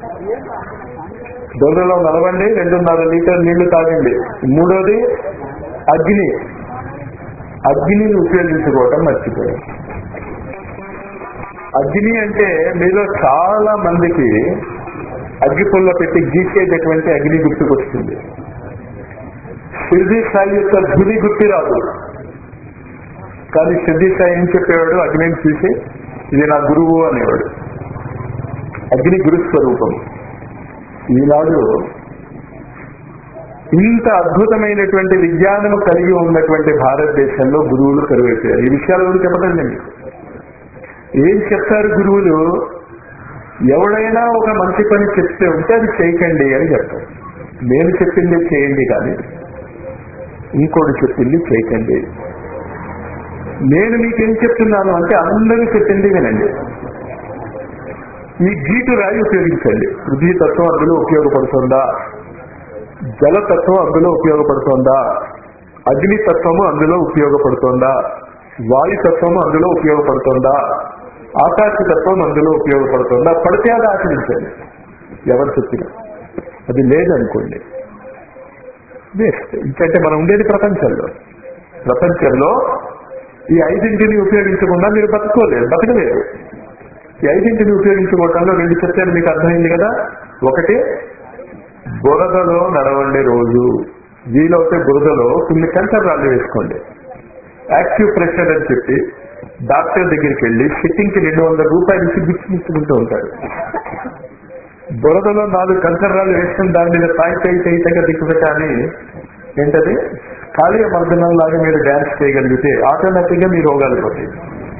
దొరలో నడవండి, రెండున్నర లీటర్ నీళ్లు తాగండి. మూడోది అగ్ని. అగ్నిని ఉపయోగించుకోవటం మర్చిపోయారు. అగ్ని అంటే మీలో చాలా మందికి అగ్గిపుల్ల పెట్టి గీసేటటువంటి అగ్ని గుర్తుకొస్తుంది. షిర్డీ సాయి యొక్క ధుని గుర్తి రాదు. కానీ షిర్డీ సాయి ఏం చెప్పేవాడు? అగ్నిని చూసి ఇది నా గురువు అనేవాడు. అగ్ని గురుస్వరూపం. ఈనాడు ఇంత అద్భుతమైనటువంటి విజ్ఞానము కలిగి ఉన్నటువంటి భారతదేశంలో గురువులు కరువైపోయారు. ఈ విషయాల గురించి చెప్పడం నేను. ఏం చెప్తారు గురువులు? ఎవడైనా ఒక మంచి పని చెప్తే ఉంటే అది చేయకండి అని చెప్తారు. నేను చెప్పింది చేయండి, కానీ ఇంకోటి చెప్పింది చేయకండి. నేను మీకేం చెప్తున్నాను అంటే అందరూ చెప్పింది వినండి. ఈ గీటు రాయి ఉపయోగించండి. పృథ్వీ తత్వం అందులో ఉపయోగపడుతుందా? జలతత్వం అందులో ఉపయోగపడుతుందా? అగ్నితత్వము అందులో ఉపయోగపడుతుందా? వాయుతత్వము అందులో ఉపయోగపడుతుందా? ఆకాశతత్వం అందులో ఉపయోగపడుతుందా? పడితే అది ఆచరించండి. ఎవరు చెప్పినా అది లేదనుకోండి, వేస్ట్. ఇంకంటే మనం ఉండేది ప్రపంచంలో. ప్రపంచంలో ఈ ఐదింటిని ఉపయోగించకుండా మీరు బతుకోలేరు, బతకలేరు. ఈ ఐదింటిని ఉపయోగించుకోవడంలో రెండు చెప్తాను, మీకు అర్థమైంది కదా. ఒకటి, బురదలో నడవండి రోజు. వీలవుతే బురదలో కొన్ని కంకర రాళ్ళు వేసుకోండి. యాక్టివ్ ప్రెషర్ అని చెప్పి డాక్టర్ దగ్గరికి వెళ్ళి సిట్టింగ్ కి రెండు వందల రూపాయలు ఇచ్చి గుర్తించుకుంటూ ఉంటాడు. బురదలో నాలుగు కంకర్రాలు వేసుకుని దాని మీద తాయి తై తై తగ్గ దిక్కుపెట్టాలి ఏంటది ఖాళీ మర్దనం లాగా మీరు డ్యాన్స్ చేయగలిగితే ఆటోమేటిక్ గా మీ రోగాలు పోతాయి.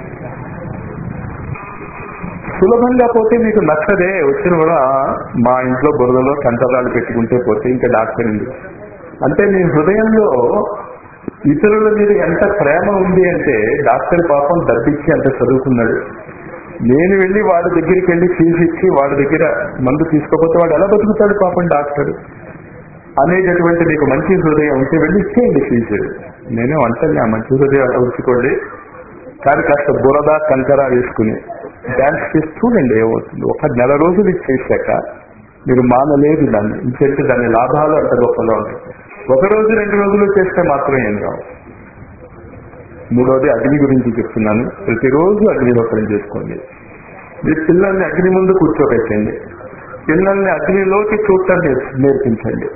సులభంగా పోతే మీకు నచ్చదే వచ్చిన కూడా మా ఇంట్లో బురదలో కంకర్రాలు పెట్టుకుంటే పోతే ఇంకా డాక్టర్ ఎందుకు అంటే మీ హృదయంలో ఇతరుల మీద ఎంత ప్రేమ ఉంది అంటే డాక్టర్ పాపం డబ్బిచ్చి అంత చదువుకున్నాడు. నేను వెళ్ళి వాడి దగ్గరికి వెళ్ళి ఫీజు ఇచ్చి వాడి దగ్గర మందు తీసుకోకపోతే వాడు ఎలా బతుకుతాడు పాపం డాక్టర్ అనేటటువంటి మీకు మంచి హృదయం ఉంటే వెళ్ళి ఇచ్చేయండి ఫీజు. నేనే అంటాను ఆ మంచి హృదయం అలా ఉంచుకోండి, కానీ కాస్త బురద కంకర వేసుకుని డ్యాన్స్ చేసి చూడండి ఏమవుతుంది. ఒక నెల రోజులు ఇచ్చేసాక మీరు మానలేదు దాన్ని, ఇంకేంటి దాని లాభాలు అంత గొప్పగా ఉంటాయి. ఒక రోజు రెండు రోజులు చేస్తే మాత్రం ఏం కావు. మూడోది అగ్ని గురించి చెప్తున్నాను. ప్రతిరోజు అగ్నిలోపం చేసుకోండి. మీ పిల్లల్ని అగ్ని ముందు కూర్చోబెట్టండి, పిల్లల్ని అగ్నిలోకి చూడటం నేర్పించండి.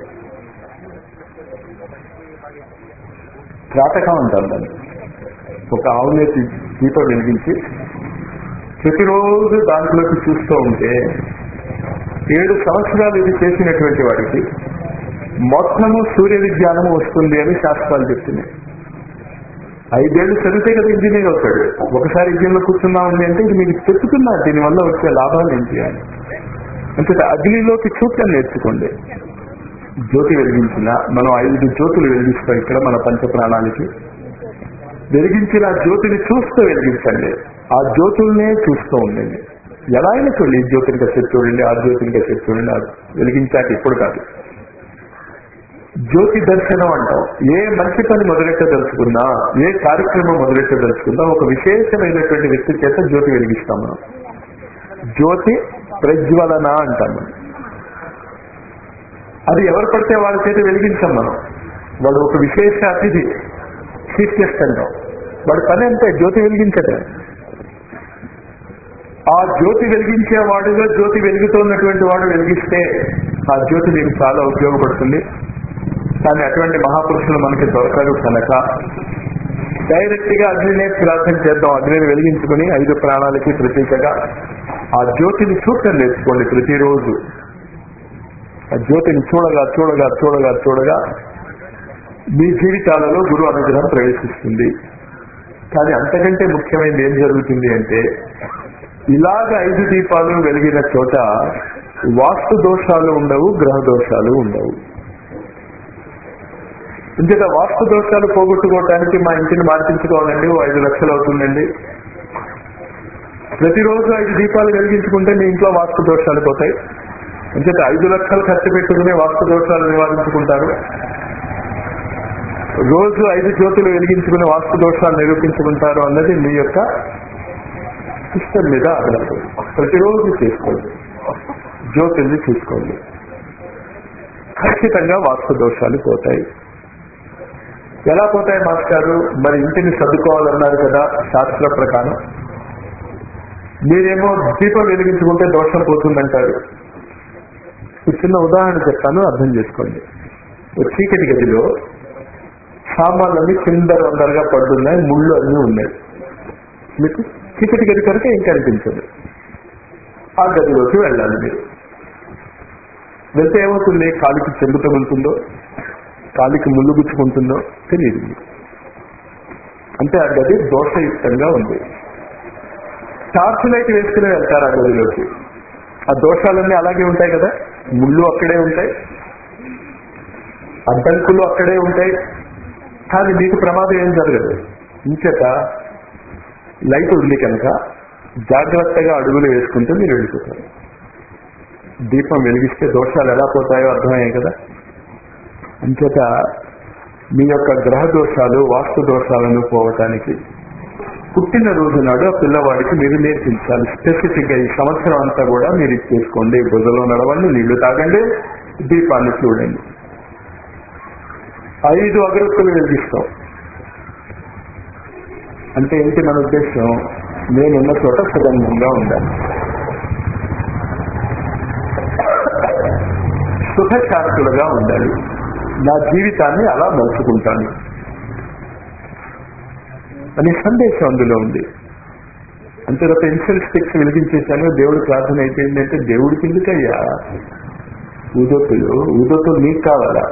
త్రాటకం అంటారు దాన్ని. ఒక ఆవునే దీపం వెలిగించి ప్రతిరోజు దాంట్లోకి చూస్తూ ఉంటే ఏడు సంవత్సరాలు ఇది చేసినటువంటి వాడికి మొత్తము సూర్య విజ్ఞానము వస్తుంది అని శాస్త్రాలు చెప్తున్నాయి. ఐదేళ్లు చదివితే కదా ఇంజనీర్ అవుతాడు. ఒకసారి ఇంజనీర్లో కూర్చున్నా ఉంది అంటే ఇది మీకు చెప్తున్నా దీనివల్ల వచ్చే లాభాలు ఏంటి అని. అంటే అగ్నిలోకి చూడటం నేర్చుకోండి. జ్యోతి వెలిగించిన మనం ఐదు జ్యోతులు వెలిగిస్తాం ఇక్కడ మన పంచ ప్రాణాలకి. వెలిగించిన జ్యోతిని చూస్తూ వెలిగించండి. ఆ జ్యోతుల్నే చూస్తూ ఉండండి. ఎలా అయినా చూడండి, ఈ జ్యోతిని కాసేపు చూడండి, ఆ జ్యోతిని కాసేపు చూడండి. వెలిగించాక ఇప్పుడు కాదు. జ్యోతి దర్శనం అంటాం. ఏ మంచి పని మొదలెట్టదలుచుకున్నా, ఏ కార్యక్రమం మొదలెట్టదలుచుకున్నా ఒక విశేషమైనటువంటి వ్యక్తి చేత జ్యోతి వెలిగిస్తాం మనం. జ్యోతి ప్రజ్వలన అంటాం మనం. అది ఎవరు పడితే వాళ్ళ చేత వెలిగించాం మనం. వాడు ఒక విశేష అతిథి, చీఫ్ గెస్ట్ అంటాం. వాడి పని అంటే జ్యోతి వెలిగించటం. ఆ జ్యోతి వెలిగించే వాడుగా జ్యోతి వెలుగుతున్నటువంటి వాడు వెలిగిస్తే ఆ జ్యోతి మీకు చాలా ఉపయోగపడుతుంది. కానీ అటువంటి మహాపురుషులు మనకి దొరకరు కనుక డైరెక్ట్ గా అగ్నినే ప్రార్థన చేద్దాం. అగ్నిని వెలిగించుకుని ఐదు ప్రాణాలకి ప్రతీకగా ఆ జ్యోతిని చూడటం నేర్చుకోండి. ప్రతిరోజు ఆ జ్యోతిని చూడగా చూడగా చూడగా చూడగా మీ జీవితాలలో గురు అనుగ్రహం ప్రవేశిస్తుంది. కానీ అంతకంటే ముఖ్యమైనది ఏం జరుగుతుంది అంటే ఇలాగ ఐదు దీపాలు వెలిగిన చోట వాస్తు దోషాలు ఉండవు, గ్రహ దోషాలు ఉండవు. ఇంతగా వాస్తు దోషాలు పోగొట్టుకోవటానికి మా ఇంటిని మార్పించుకోవాలండి, ఓ ఐదు లక్షలు అవుతుందండి. ప్రతిరోజు ఐదు దీపాలు వెలిగించుకుంటే మీ ఇంట్లో వాస్తు దోషాలు పోతాయి. ఇంతక ఐదు లక్షలు ఖర్చు పెట్టుకునే వాస్తు దోషాలు నివారించుకుంటారు. రోజు ఐదు జ్యోతులు వెలిగించుకునే వాస్తు దోషాలు నిరూపించుకుంటారు అన్నది మీ యొక్క సిస్టమ్ మీద ఆధారపడి ప్రతిరోజు చేసుకోండి. జ్యోతుల్ని చూసుకోండి. ఖచ్చితంగా వాస్తు దోషాలు పోతాయి. ఎలా పోతాయి మాస్టారు? మరి ఇంటిని సర్దుకోవాలన్నారు కదా శాస్త్ర ప్రకారం. మీరేమో దీపం వెలిగించుకుంటే దోషం పోతుందంటారు. చిన్న ఉదాహరణ చెప్తాను, అర్థం చేసుకోండి. చీకటి గదిలో సామాన్లన్నీ కింద వందరగా పడుతున్నాయి, ముళ్ళు అన్నీ ఉన్నాయి. మీకు చీకటి గది కనుక ఏం కనిపించదు. ఆ గదిలోకి వెళ్ళాలి. మీరు వెళ్తే ఏమవుతుంది? కాలికి చెంబు తగులుతుందో, కాలికి ముళ్ళు గుచ్చుకుంటుందో తెలియదు. అంటే ఆ గది దోషయుక్తంగా ఉంది. టార్చ్ లైట్ వేసుకుని వెళ్తారు ఆ గదిలోకి. ఆ దోషాలన్నీ అలాగే ఉంటాయి కదా. ముళ్ళు అక్కడే ఉంటాయి, అడ్డంకులు అక్కడే ఉంటాయి. కానీ మీకు ప్రమాదం ఏం జరగదు. ఇంచేత లైట్ ఉంది కనుక జాగ్రత్తగా అడుగులు వేసుకుంటూ మీరు వెళ్ళిపోతారు. దీపం వెలిగిస్తే దోషాలు ఎలా పోతాయో అర్థమయ్యాయి కదా. అంచేత మీ యొక్క గ్రహ దోషాలు, వాస్తు దోషాలను పోవటానికి పుట్టిన రోజు నాడు ఆ పిల్లవాడికి మీరు నేర్పించాలి. స్పెసిఫిక్ గా ఈ సంవత్సరం అంతా కూడా మీరు ఇచ్చేసుకోండి. బురదలో నడవండి, నీళ్లు తాగండి, దీపాన్ని చూడండి. ఐదు అగరత్తులు వెలిగిస్తాం అంటే ఏంటి మన ఉద్దేశం? నేనున్న చోట సుగంధంగా ఉండాలి, సుఖశాంతులుగా ఉండాలి, నా జీవితాన్ని అలా మలుచుకుంటాను అనే సందేశం అందులో ఉంది. అంతే తప్ప ఇన్సెన్స్ స్టిక్స్ వెలిగించేశాను దేవుడు ప్రార్థన అయిపోయింది అంటే దేవుడికి ఎందుకయ్యా ఊదొత్తులు? ఊదొత్తులు నీకు కావాలా?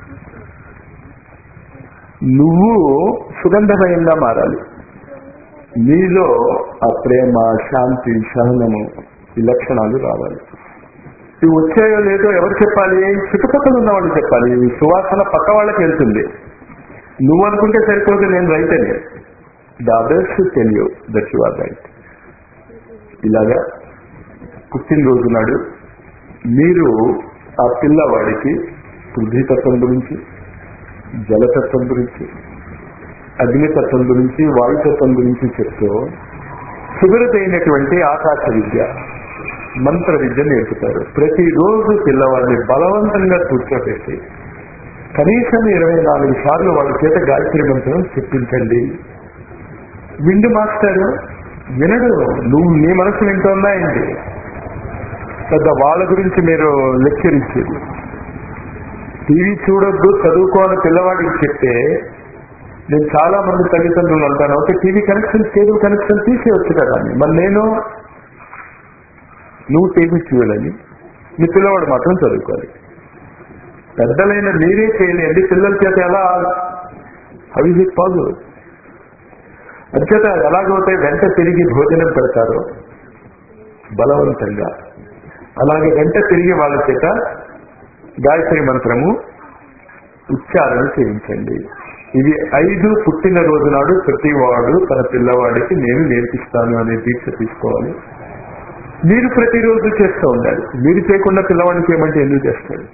నువ్వు సుగంధమయంగా మారాలి. నీలో ఆ ప్రేమ, శాంతి, సహనము, ఈ లక్షణాలు రావాలి. ఇవి వచ్చాయో లేదో ఎవరు చెప్పాలి? చుట్టుపక్కల ఉన్న వాళ్ళు చెప్పాలి. ఈ సువాసన పక్క వాళ్ళకి వెళ్తుంది. నువ్వు అనుకుంటే సరిపోతే నేను రైట్ అని. The others tell you that you are right. ఇలాగా పుట్టినరోజు నాడు మీరు ఆ పిల్లవాడికి పృథ్వీతత్వం గురించి, జలతత్వం గురించి, అగ్నితత్వం గురించి, వాయుతత్వం గురించి చెప్తూ సుగరుదైనటువంటి ఆకాశ విద్య, మంత్ర విద్య నేర్పుతారు. ప్రతిరోజు పిల్లవాడిని బలవంతంగా కూర్చోబెట్టి కనీసం ఇరవై నాలుగు సార్లు వాళ్ళ చేత గాయత్రి మంత్రం చెప్పించండి. విండు మాస్టర్ వినడు, నువ్వు నీ మనసు వింటుందా ఏంటి? పెద్ద వాళ్ళ గురించి మీరు లెక్చర్ ఇచ్చేది. టీవీ చూడొద్దు, చదువుకోని పిల్లవాడికి చెప్తే నేను చాలా మంది తల్లిదండ్రులు అంటాను, okay TV connection, cable connection తీసేయచ్చు కదా అని. మరి నేను నువ్వు టీవీ చూడాలని, మీ పిల్లవాడు మాత్రం చదువుకోవాలి. పెద్దలైన మీరే చేయలేండి, పిల్లల చేత ఎలా? How is it possible? అంచేత ఎలాగైతే వెంట తిరిగి భోజనం పెడతారో బలవంతంగా, అలాగే వెంట తిరిగి వాళ్ళ చేత గాయత్రి మంత్రము ఉచ్చారణ చేయించండి. ఇవి ఐదు పుట్టినరోజు నాడు ప్రతివాడు తన పిల్లవాడికి నేను నేర్పిస్తాను అనే దీక్ష తీసుకోవాలి. మీరు ప్రతిరోజు చేస్తూ ఉండాలి. మీరు చేయకుండా పిల్లవాడికి ఏమంటే ఎందుకు చేస్తాడు?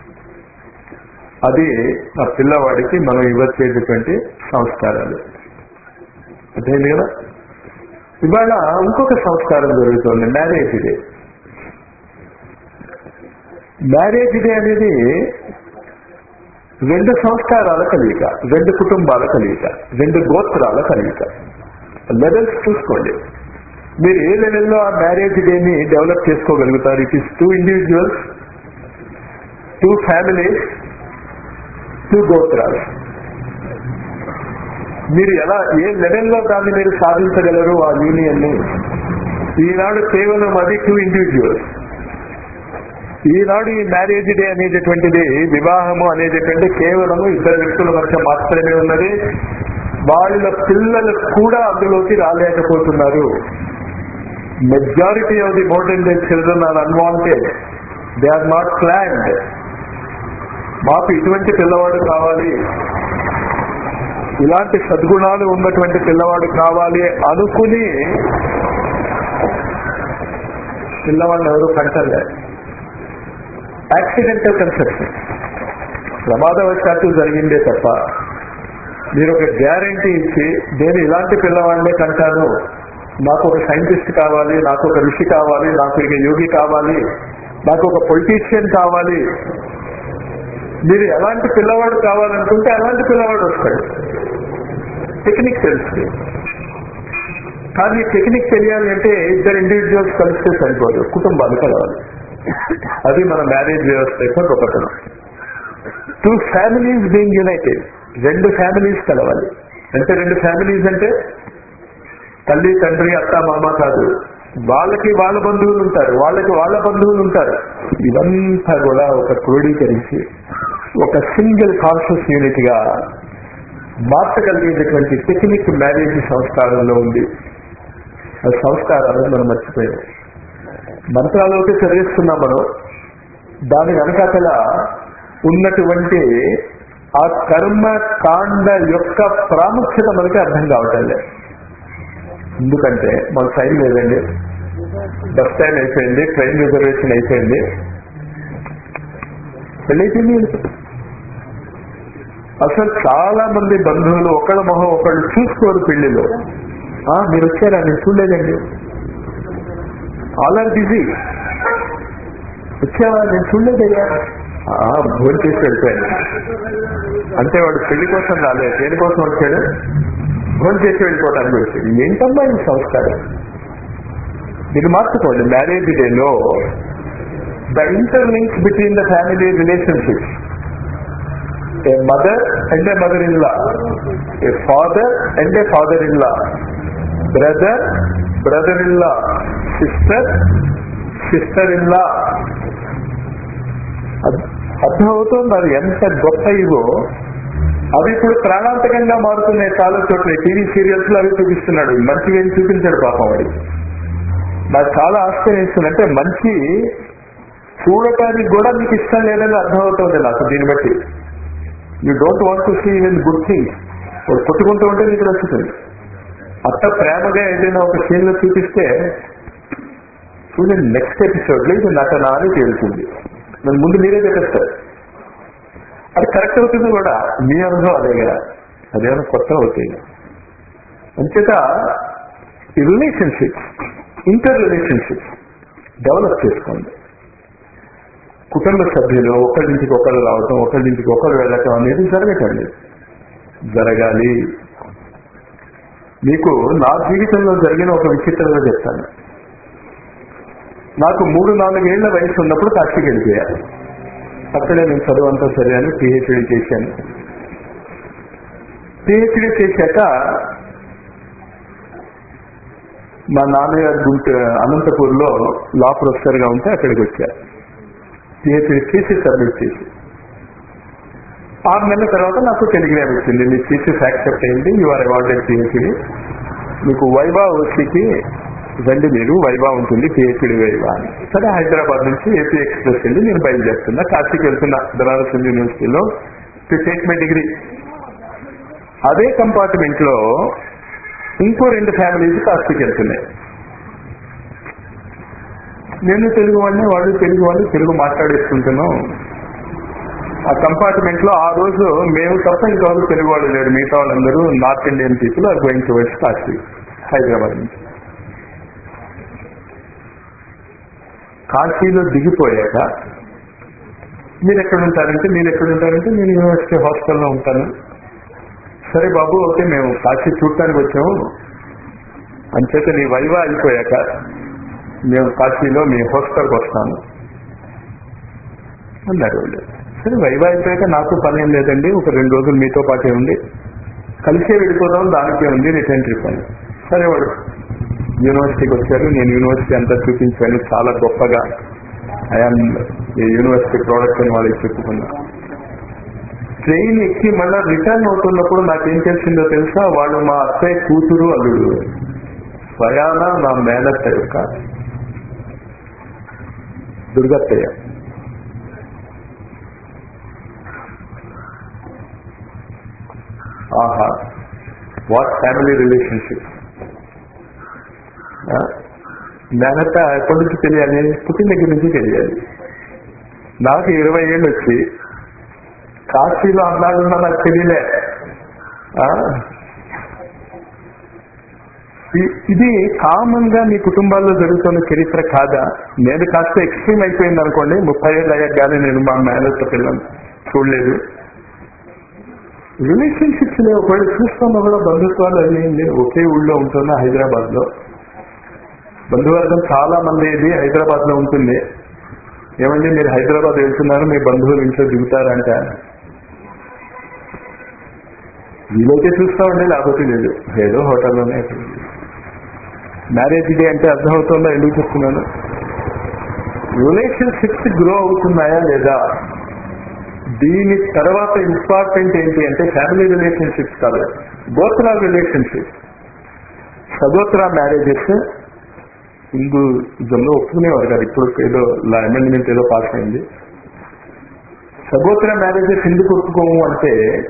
అది ఆ పిల్లవాడికి మనం ఇవ్వచ్చేటటువంటి సంస్కారాలు. అర్థమైంది కదా? ఇవాళ ఇంకొక సంస్కారం జరుగుతుంది, మ్యారేజ్ డే. మ్యారేజ్ డే అనేది రెండు సంస్కారాల కలయిక, రెండు కుటుంబాల కలయిక, రెండు గోత్రాల కలయిక. లెవెల్స్ చూసుకోండి. మీరు ఏ లెవెల్లో ఆ మ్యారేజ్ డేని డెవలప్ చేసుకోగలుగుతారు? It is two individuals, two families, two గోత్రాలు. మీరు ఎలా, ఏ లెవెల్లో దాన్ని మీరు సాధించగలరు ఆ యూనియన్ని? ఈనాడు కేవలం అది టూ ఇండివిజువల్స్. ఈనాడు ఈ మ్యారేజ్ డే అనేటటువంటిది, వివాహము అనేటటువంటి కేవలము ఇద్దరు వ్యక్తుల మధ్య మాత్రమే ఉన్నది. వాళ్ళ పిల్లలు కూడా అందులోకి రాలేకపోతున్నారు. Majority of the modern day children are unwanted, they are not planned. మాకు ఇటువంటి పిల్లవాడు కావాలి, ఇలాంటి సద్గుణాలు ఉన్నటువంటి పిల్లవాడు కావాలి అనుకుని పిల్లవాడిని ఎవరు కంటలే. యాక్సిడెంటల్ కన్సెప్షన్, ప్రమాదవశాత్తు జరిగిందే తప్ప మీరు ఒక గ్యారంటీ ఇచ్చి నేను ఇలాంటి పిల్లవాడినే కంటాను, నాకు ఒక సైంటిస్ట్ కావాలి, నాకు ఒక ఋషి కావాలి, నాకు ఒక యోగి కావాలి, నాకు ఒక పొలిటీషియన్ కావాలి, మీరు ఎలాంటి పిల్లవాడు కావాలనుకుంటే అలాంటి పిల్లవాడు వస్తాడు. టెక్నిక్ తెలుస్తుంది. కానీ టెక్నిక్ తెలియాలి అంటే ఇద్దరు ఇండివిజువల్స్ కలిస్తే సరిపోదు, కుటుంబాలు కలవాలి. అది మన మ్యారేజ్ వ్యవస్థ యొక్క గొప్పతనం. టూ ఫ్యామిలీస్ బీయింగ్ యునైటెడ్, రెండు ఫ్యామిలీస్ కలవాలి. అంటే రెండు ఫ్యామిలీస్ అంటే తల్లి, తండ్రి, అత్త, మామ కాదు. వాళ్ళకి వాళ్ళ బంధువులు ఉంటారు, వాళ్ళకి వాళ్ళ బంధువులు ఉంటారు. ఇవంతా కూడా ఒక క్రోడీకరించి ఒక సింగిల్ కాన్షియస్ యూనిట్ గా మార్చగలిగేటటువంటి టెక్నిక్ మ్యారేజ్ సంస్కారంలో ఉంది. ఆ సంస్కారాలను మనం మర్చిపోయాం. మంత్రాలలోకి చదివిస్తున్నాం మనం, దాని వెనకాతల ఉన్నటువంటి ఆ కర్మ కాండ యొక్క ప్రాముఖ్యత మనకి అర్థం కావటం లేదు. ఎందుకంటే మన టైం లేదండి, బస్ టైం అయిపోయింది, ట్రైన్ రిజర్వేషన్ అయిపోయింది, పెళ్ళైపోయింది. అసలు చాలా మంది బంధువులు ఒకళ్ళ మొహం ఒకళ్ళు చూసుకోరు పెళ్లిలో. మీరు వచ్చారా? నేను చూడలేదండి. All are busy. వచ్చావా? నేను చూడలేదయ్యా. భోజనం చేసి వెళ్ళిపోయాను అంటే వాడు పెళ్లి కోసం రాలేదు, దేనికోసం వచ్చాడు? భోజనం చేసి వెళ్ళిపోవడానికి వచ్చాడు. ఏంటమ్మా ఈ సంస్కారం? ఇది మార్చుకోండి. మ్యారేజ్ డేలో the interlinks between the family relationships, a mother and a mother-in-law, a father and a father-in-law, brother brother in law, sister, sister in law. అర్థమవుతుంది అది ఎంత గొప్ప ఇవో. అవి ఇప్పుడు ప్రాణాంతకంగా మారుతున్నాయి చాలా చోట్ల. టీవీ సీరియల్స్ లో అవి చూపిస్తున్నాడు, మంచిగా ఏం చూపించాడు పాపం వాడికి. నాకు చాలా ఆశ్చర్యం ఇస్తుంది. అంటే మంచి చూడటానికి కూడా మీకు ఇష్టం లేదని అర్థమవుతుంది నాకు దీన్ని బట్టి. You don't want to see even good things. వాడు కొట్టుకుంటూ ఉంటే మీకు నచ్చుతుంది. అంత ప్రేమగా ఏదైనా ఒక సీన్ లో చూపిస్తే చూడండి, నెక్స్ట్ ఎపిసోడ్ లో ఇది నటన అని తేలుతుంది. నేను ముందు మీరే చెప్పేస్తారు, అది కరెక్ట్ అవుతుంది కూడా. మీ అనుభవం అదే కదా, అదేమైనా కొత్త అవుతాయి. అంచేత ఈ రిలేషన్షిప్స్, ఇంటర్ రిలేషన్షిప్స్ డెవలప్ చేసుకోండి. కుటుంబ సభ్యులు ఒకరింటికి ఒకరు రావటం, ఒకరింటికి ఒకరు వెళ్ళటం అనేది జరగటండి, జరగాలి. మీకు నా జీవితంలో జరిగిన ఒక విచిత్రంగా చెప్తాను. నాకు మూడు నాలుగేళ్ల వయసు ఉన్నప్పుడు కాశీకి వెళ్ళిపోయాను. అక్కడే నేను చదువు అంతా చదివాను, పిహెచ్డీ చేశాను. పిహెచ్డీ చేశాక మా నాన్నగారు గుంట అనంతపూర్లో లా ప్రొఫెసర్గా ఉంటే అక్కడికి వచ్చారు. పిహెచ్డీ చేసి సబ్మిట్ చేసి ఆరు నెలల తర్వాత నాకు టెలిగ్రామ్ వచ్చింది, మీ థీసిస్ యాక్సెప్ట్ అయింది, యు ఆర్ అవార్డెడ్ పిహెచ్డీ. మీకు వైవా ఓసీకి రండి, మీరు వైవా ఉంటుంది, పిహెచ్డీ వైవా. సరే, హైదరాబాద్ నుంచి ఏపీ ఎక్స్ప్రెస్ వెళ్ళి నేను బయలుదేరుతున్నా, కాశీకి వెళ్తున్నా బనారస్ యూనివర్సిటీలో టు టేక్ మై డిగ్రీ. అదే కంపార్ట్మెంట్ లో ఇంకో రెండు ఫ్యామిలీస్ కాశీకి వెళ్తున్నాయి. నేను తెలుగు వాడిని, వాళ్ళు తెలుగు వాళ్ళు, తెలుగు మాట్లాడేసుకుంటున్నాం. ఆ కంపార్ట్మెంట్ లో ఆ రోజు మేము తప్ప ఇంకెవరు తెలుగు వాళ్ళు లేరు. మిగతా వాళ్ళందరూ north Indian people are going towards Kashi, Hyderabad నుంచి. కాశీలో దిగిపోయాక మీరు ఎక్కడ ఉంటారంటే మీరు ఎక్కడ ఉంటారంటే నేను యూనివర్సిటీ హాస్టల్లో ఉంటాను. సరే బాబు, ఓకే, మేము కాశీ చూడటానికి వచ్చాము, అంచేత నీ వైవా అయిపోయాక మేము కాశీలో మీ హాస్టల్కి వస్తాము అన్నారు వాళ్ళు. సరే, వైవా అయిపోయాక నాకు పని ఏం లేదండి, ఒక రెండు రోజులు మీతో పాటే ఉండి కలిసే వెళ్ళిపోదాం, దానికే ఉంది రిటర్న్ ట్రిప్ అని. సరే, వాడు యూనివర్సిటీకి వచ్చారు. నేను యూనివర్సిటీ అంతా చూపించాను, చాలా గొప్పగా ఐఎమ్ యూనివర్సిటీ ప్రోడక్ట్ అని వాళ్ళకి చెప్పుకున్నా. ట్రైన్ ఎక్కి మళ్ళీ రిటర్న్ అవుతున్నప్పుడు నాకేం తెలిసిందో తెలుసా? వాళ్ళు మా అత్తయ్య కూతురు అల్లుడు, స్వయాన నా మేనత్త యొక్క దుర్గత్తయ్య. ఆహా, వాట్ ఫ్యామిలీ రిలేషన్షిప్. మేనత్త ఎప్పటి నుంచి తెలియాలి? పుట్టిన దగ్గర నుంచి తెలియాలి. నాకు ఇరవై ఏళ్ళు వచ్చి కాశీలో అన్నాడున్నా నాకు తెలియలే. ఇది కామన్ గా మీ కుటుంబాల్లో జరుగుతున్న చరిత్ర కాదా? నేను కాస్త ఎక్స్ట్రీమ్ అయిపోయింది అనుకోండి, ముప్పై ఏళ్ళు అయ్యాక కానీ నేను మా మేనత్త పిల్లలు చూడలేదు. రిలేషన్షిప్స్ లేవు. ఒకవేళ చూస్తున్నా కూడా బంధుత్వాలు అన్నీ ఒకే ఊళ్ళో ఉంటున్నా. హైదరాబాద్ లో బంధువర్గం చాలా మంది ఇది హైదరాబాద్ లో ఉంటుంది. ఏమండి మీరు హైదరాబాద్ వెళ్తున్నారు, మీ బంధువులు ఇంట్లో దిగుతారంట, వీలైతే చూస్తామండి, లేకపోతే లేదు, ఏదో హోటల్లోనే. మ్యారేజ్ డే అంటే అర్థమవుతుందా ఎందుకు చెప్తున్నాను? రిలేషన్షిప్స్ గ్రో అవుతున్నాయా లేదా? దీని తర్వాత ఇంపార్టెంట్ ఏంటి అంటే ఫ్యామిలీ రిలేషన్షిప్స్ కాదు, గోత్ర రిలేషన్షిప్స్. సగోత్ర మ్యారేజెస్ హిందూజంలో ఒప్పుకునేవారు కాదు, ఇప్పుడు ఏదో అమెండ్మెంట్ ఏదో పాస్ అయింది. సగోత్ర మ్యారేజెస్ ఎందుకు ఒప్పుకోము అంటే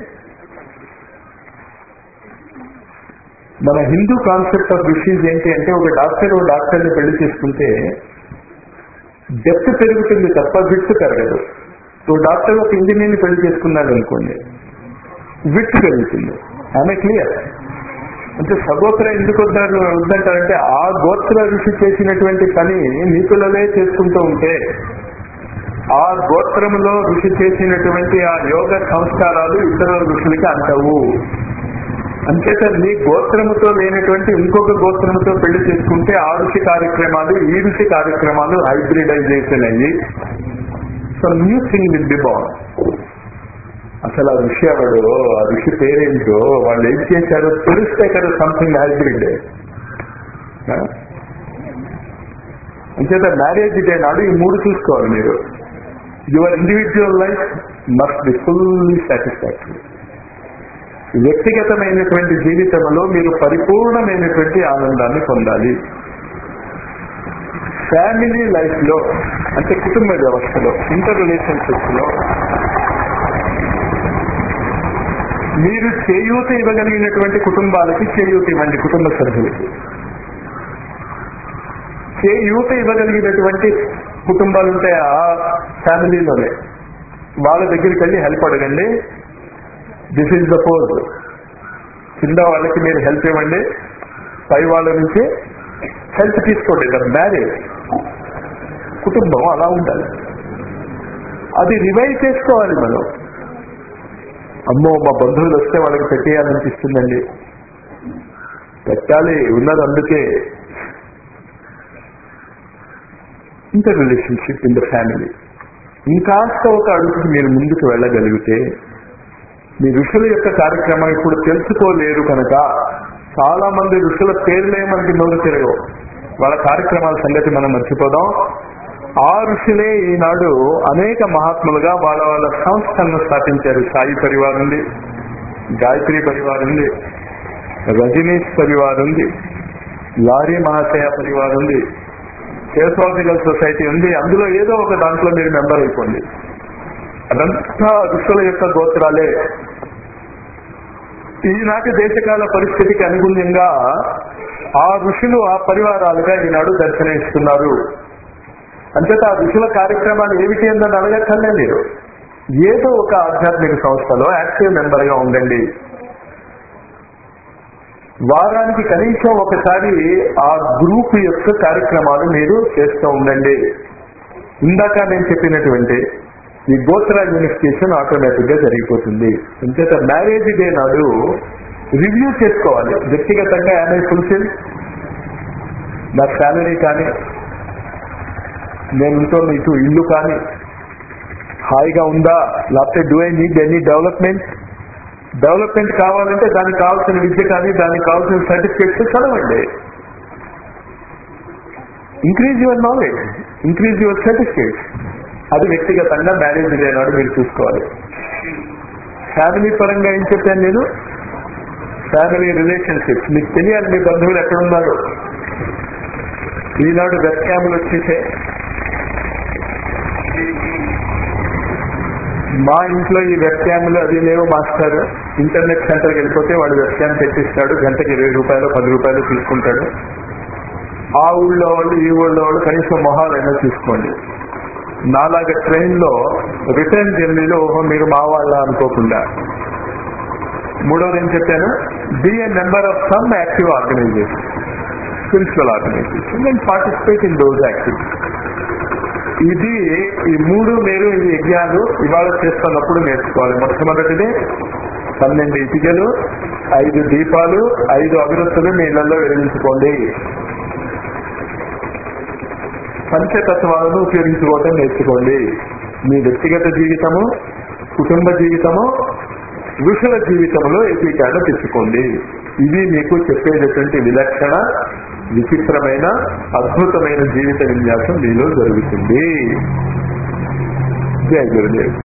మన హిందూ కాన్సెప్ట్ ఆఫ్ రిషీస్ ఏంటి అంటే ఒక డాక్టర్ ఓ డాక్టర్ని పెళ్లి చేసుకుంటే డెప్త్ పెరుగుతుంది తప్ప విడ్త్ పెరగదు. ఓ డాక్టర్ ఒక ఇంజనీర్ని పెళ్లి చేసుకున్నాడు అనుకోండి, విడ్త్ పెరుగుతుంది. ఆమె క్లియర్. అంటే సగోత్ర ఎందుకు వద్దారు వద్దంటారంటే ఆ గోత్ర ఋషి చేసినటువంటి పని మీ పిల్లలే చేసుకుంటూ ఉంటే ఆ గోత్రంలో ఋషి చేసినటువంటి ఆ యోగ సంస్కారాలు ఇతర ఋషులకి అంటవు. అంచేత నీ గోత్రముతో లేనటువంటి ఇంకొక గోత్రముతో పెళ్లి చేసుకుంటే ఆ ఋషి కార్యక్రమాలు ఈ ఋషి కార్యక్రమాలు హైబ్రిడైజేషన్ అయ్యి so new thing will be born. అసలు ఆ ఋషి ఎవడో, ఆ ఋషి పేరేంటో, వాళ్ళు ఏం చేశారో తెలిస్తే కదా సంథింగ్ హైబ్రిడ్. అంచేత మ్యారేజ్ డే నాడు ఈ మూడు చూసుకోవాలి మీరు. Your individual life must be fully satisfactory. వ్యక్తిగతమైనటువంటి జీవితంలో మీరు పరిపూర్ణమైనటువంటి ఆనందాన్ని పొందాలి. ఫ్యామిలీ లైఫ్ లో అంటే కుటుంబ వ్యవస్థలో, ఇంటర్ రిలేషన్షిప్స్ లో మీరు చేయూత ఇవ్వగలిగినటువంటి కుటుంబాలకి చేయూత ఇవ్వండి. కుటుంబ సభ్యులకి చేయూత ఇవ్వగలిగినటువంటి కుటుంబాలు ఉంటాయి ఆ ఫ్యామిలీలోనే, వాళ్ళ దగ్గరికి వెళ్ళి హెల్ప్ అడగండి. This is the pose. కింద వాళ్ళకి మీరు హెల్ప్ ఇవ్వండి, పై వాళ్ళ నుంచి హెల్ప్ తీసుకోండి. కదా మ్యారేజ్ కుటుంబం అలా ఉండాలి. అది రివైవ్ చేసుకోవాలి మనం. అమ్మో మా బంధువులు వస్తే వాళ్ళకి పెట్టేయాలనిపిస్తుందండి, పెట్టాలి, ఉన్నది అందుకే. Inter relationship in the family ఇంకాస్త ఒక అడుగుకి మీరు ముందుకు వెళ్ళగలిగితే, మీ ఋషుల యొక్క కార్యక్రమం ఇప్పుడు తెలుసుకోలేరు కనుక చాలా మంది ఋషుల పేర్లే మనకి నోరు తిరగవు. వాళ్ళ కార్యక్రమాల సంగతి మనం మర్చిపోదాం. ఆ ఋషులే ఈనాడు అనేక మహాత్ములుగా వాళ్ళ వాళ్ళ సంస్థలను స్థాపించారు. సాయి పరివార్ ఉంది, గాయత్రి పరివార్ ఉంది, రజనీష్ పరివార్ ఉంది, లారీ మహాశయ పరివార్ ఉంది, థియోసాఫికల్ సొసైటీ ఉంది. అందులో ఏదో ఒక దాంట్లో మీరు మెంబర్ అయిపోండి. అదంతా ఋషుల యొక్క గోత్రాలే. ఈనాటి దేశకాల పరిస్థితికి అనుగుణంగా ఆ ఋషులు ఆ పరివారాలుగా ఈనాడు దర్శనమిస్తున్నారు. అంచేత ఆ ఋషుల కార్యక్రమాలు ఏమిటి అని అడగక్కర్లే. మీరు ఏదో ఒక ఆధ్యాత్మిక సంస్థలో యాక్టివ్ మెంబర్ గా ఉండండి. వారానికి కనీసం ఒకసారి ఆ గ్రూప్ యొక్క కార్యక్రమాలు మీరు చేస్తూ ఉండండి. ఇందాక నేను చెప్పినటువంటి ఈ గోత్ర యూనిఫికేషన్ ఆటోమేటిక్ గా జరిగిపోతుంది. అంచేత మ్యారేజ్ డే నాడు రివ్యూ చేసుకోవాలి. వ్యక్తిగతంగా ఏమై ఫుల్ఫిల్, నా శాలరీ కానీ, నేను ఉంటున్న ఇటు ఇల్లు కానీ హాయిగా ఉందా, లేకపోతే do I need any development. Development కావాలంటే దానికి కావాల్సిన విద్య కానీ, దానికి కావాల్సిన సర్టిఫికేట్స్ చదవండి. Increase your knowledge, increase your certificates. అది వ్యక్తిగతంగా మ్యారేజ్ డే నాడు మీరు చూసుకోవాలి. ఫ్యామిలీ పరంగా ఏం చెప్పాను నేను? ఫ్యామిలీ రిలేషన్షిప్స్ మీకు తెలియాలి. మీ బంధువులు ఎక్కడున్నారు? ఈనాడు వెబ్ క్యామ్లు వచ్చేసే. మా ఇంట్లో ఈ వెబ్ క్యామ్లు అది లేవు మాస్టర్. ఇంటర్నెట్ సెంటర్కి వెళ్ళిపోతే వాడు వెబ్ క్యామ్ తెచ్చిస్తాడు, గంటకి ఇరవై రూపాయలు పది రూపాయలు తీసుకుంటాడు. ఆ ఊళ్ళో వాళ్ళు ఈ ఊళ్ళో వాళ్ళు కనీసం మొహాలైనా తీసుకోండి. నాలాగా ట్రైన్ లో రిటర్న్ జర్నీలో ఓహో మీరు మా వాళ్ళ అనుకోకుండా. మూడోది ఏం చెప్పాను? Be a member of some active organisation, spiritual organisation, and participate in those activities. ఇది ఈ మూడు మీరు ఈ యజ్ఞాలు ఇవాళ చేస్తున్నప్పుడు నేర్చుకోవాలి. మొట్టమొదటిది పన్నెండు ఇటుకలు, ఐదు దీపాలు, ఐదు అగరత్తులు మీ ఇళ్లలో వెలిగించుకోండి. పంచతత్వాలను ఉపయోగించుకోవటం నేర్చుకోండి. మీ వ్యక్తిగత జీవితము, కుటుంబ జీవితము, ఋషుల జీవితంలో ఏకీకరణ తెచ్చుకోండి. ఇది మీకు చెప్పేటటువంటి విలక్షణ, విచిత్రమైన, అద్భుతమైన జీవిత విన్యాసం మీలో జరుగుతుంది. జై గురుదేవ్.